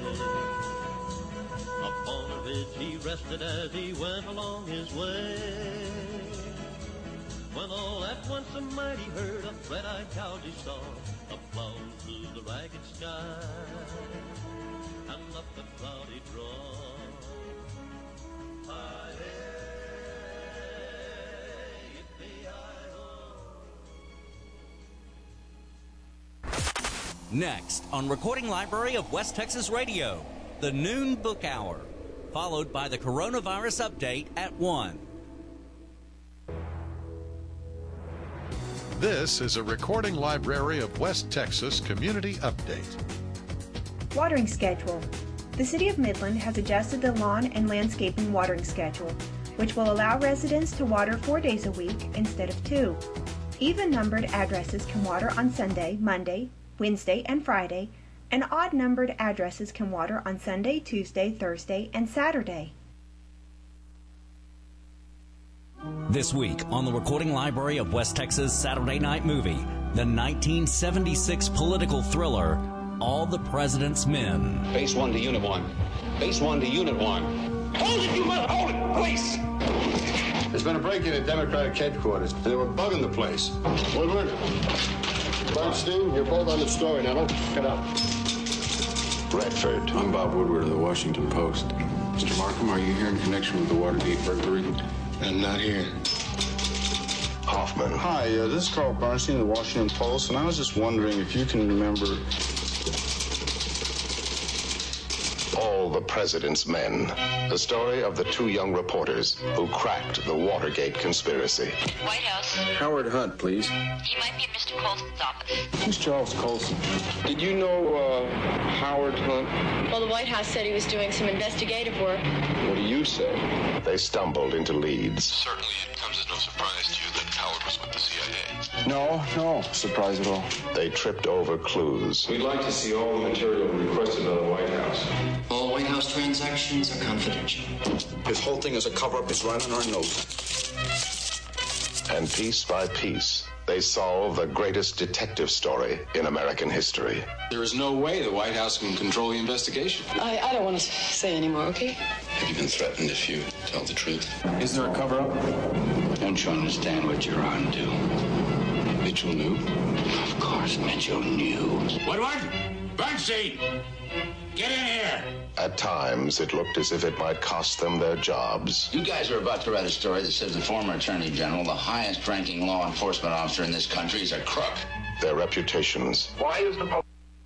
Upon a ridge he rested as he went along his way. When all at once a mighty herd of red-eyed cows he saw, a plowing through the ragged sky, and up the cloudy draw. Next on Recording Library of West Texas Radio, the Noon Book Hour, followed by the Coronavirus Update at one. This is a Recording Library of West Texas Community Update. Watering schedule. The City of Midland has adjusted the lawn and landscaping watering schedule, which will allow residents to water four days a week instead of two. Even-numbered addresses can water on Sunday, Monday, Wednesday, and Friday, and odd-numbered addresses can water on Sunday, Tuesday, Thursday, and Saturday. This week on the Recording Library of West Texas Saturday Night Movie, the nineteen seventy-six political thriller, All the President's Men. Base one to Unit one. Base one to Unit one. Hold it, you mother! Hold it, police! There's been a break-in at Democratic headquarters. They were bugging the place. Woodward, Bernstein, you're both on the story now. Get up. Redford. I'm Bob Woodward of the Washington Post. Mister Markham, are you here in connection with the Watergate burglary? I'm not here. Hoffman. Hi, uh, this is Carl Bernstein of the Washington Post, and I was just wondering if you can remember... All the President's Men. The story of the two young reporters who cracked the Watergate conspiracy. White House. Howard Hunt, please. He might be in Mister Colson's office. Who's Charles Colson? Did you know uh, Howard Hunt? Well, the White House said he was doing some investigative work. What do you say? They stumbled into leads. Certainly it comes as no surprise to you that Howard was with the C I A. No, no surprise at all. They tripped over clues. We'd like to see all the material requested by the White House. All White House transactions are confidential. This whole thing is a cover-up. It's right on our nose. And piece by piece, they solve the greatest detective story in American history. There is no way the White House can control the investigation. I, I don't want to say any more, okay? Have you been threatened if you tell the truth? Is there a cover-up? Don't you understand what you're on to? Mitchell knew? Of course Mitchell knew. Woodward! Bernstein! Get in here! At times, it looked as if it might cost them their jobs. You guys are about to write a story that says the former Attorney General, the highest-ranking law enforcement officer in this country, is a crook. Their reputations. Why is the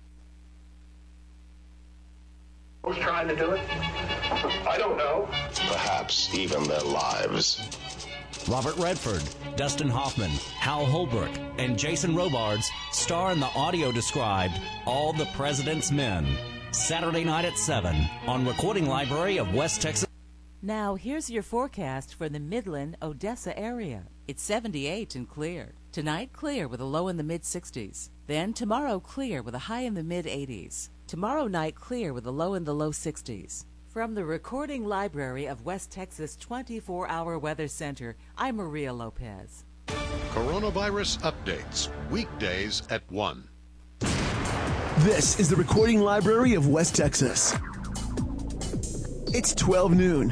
Post trying to do it? I don't know. Perhaps even their lives. Robert Redford, Dustin Hoffman, Hal Holbrook, and Jason Robards star in the audio-described All the President's Men. Saturday night at seven on Recording Library of West Texas. Now, here's your forecast for the Midland, Odessa area. It's seventy-eight and clear. Tonight, clear with a low in the mid-sixties. Then, tomorrow, clear with a high in the mid-eighties. Tomorrow night, clear with a low in the low sixties. From the Recording Library of West Texas twenty-four hour Weather Center, I'm Maria Lopez. Coronavirus updates, weekdays at one. This is the Recording Library of West Texas. It's twelve noon.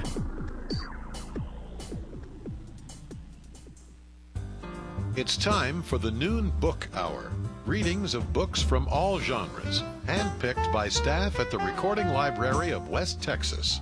It's time for the Noon Book Hour. Readings of books from all genres, handpicked by staff at the Recording Library of West Texas.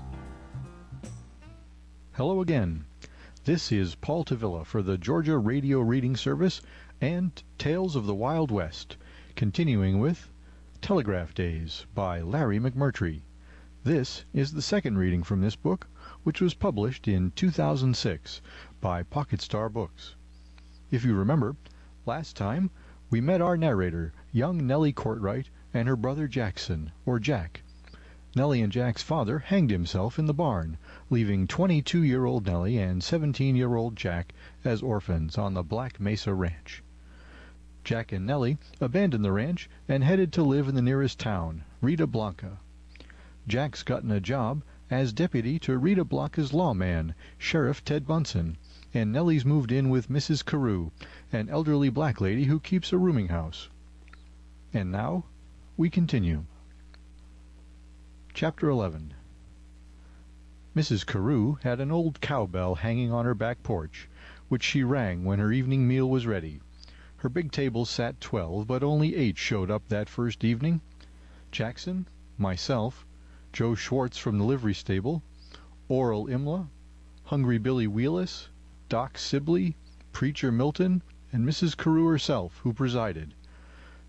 Hello again. This is Paul Tavilla for the Georgia Radio Reading Service and Tales of the Wild West, continuing with Telegraph Days by Larry McMurtry. This is the second reading from this book, which was published in two thousand six by Pocket Star Books. If you remember, last time we met our narrator, young Nellie Courtwright, and her brother Jackson, or Jack. Nellie and Jack's father hanged himself in the barn, leaving twenty-two-year-old Nellie and seventeen-year-old Jack as orphans on the Black Mesa Ranch. Jack and Nellie abandoned the ranch and headed to live in the nearest town, Rita Blanca. Jack's gotten a job as deputy to Rita Blanca's lawman, Sheriff Ted Bunsen, and Nellie's moved in with Missus Carew, an elderly black lady who keeps a rooming house. And now, we continue. Chapter eleven. Missus Carew had an old cowbell hanging on her back porch, which she rang when her evening meal was ready. Her big table sat twelve, but only eight showed up that first evening. Jackson, myself, Joe Schwartz from the livery stable, Oral Imla, Hungry Billy Wheelis, Doc Sibley, Preacher Milton, and Missus Carew herself, who presided.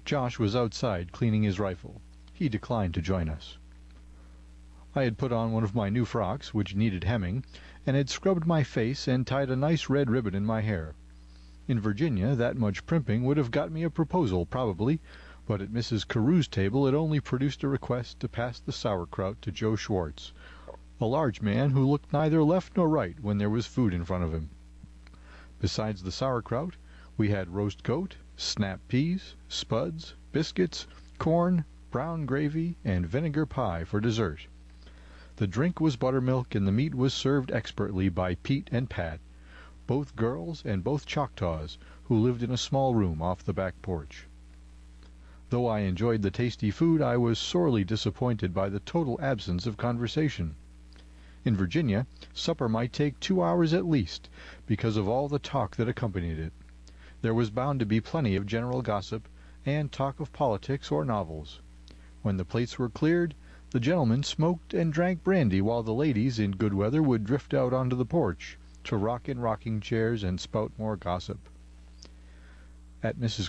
Josh was outside cleaning his rifle. He declined to join us. I had put on one of my new frocks, which needed hemming, and had scrubbed my face and tied a nice red ribbon in my hair. In Virginia, that much primping would have got me a proposal, probably, but at Missus Carew's table it only produced a request to pass the sauerkraut to Joe Schwartz, a large man who looked neither left nor right when there was food in front of him. Besides the sauerkraut, we had roast goat, snap peas, spuds, biscuits, corn, brown gravy, and vinegar pie for dessert. The drink was buttermilk, and the meat was served expertly by Pete and Pat, both girls and both Choctaws, who lived in a small room off the back porch. Though I enjoyed the tasty food, I was sorely disappointed by the total absence of conversation. In Virginia, supper might take two hours at least, because of all the talk that accompanied it. There was bound to be plenty of general gossip, and talk of politics or novels. When the plates were cleared, the gentlemen smoked and drank brandy, while the ladies, in good weather, would drift out onto the porch to rock in rocking chairs and spout more gossip. At Missus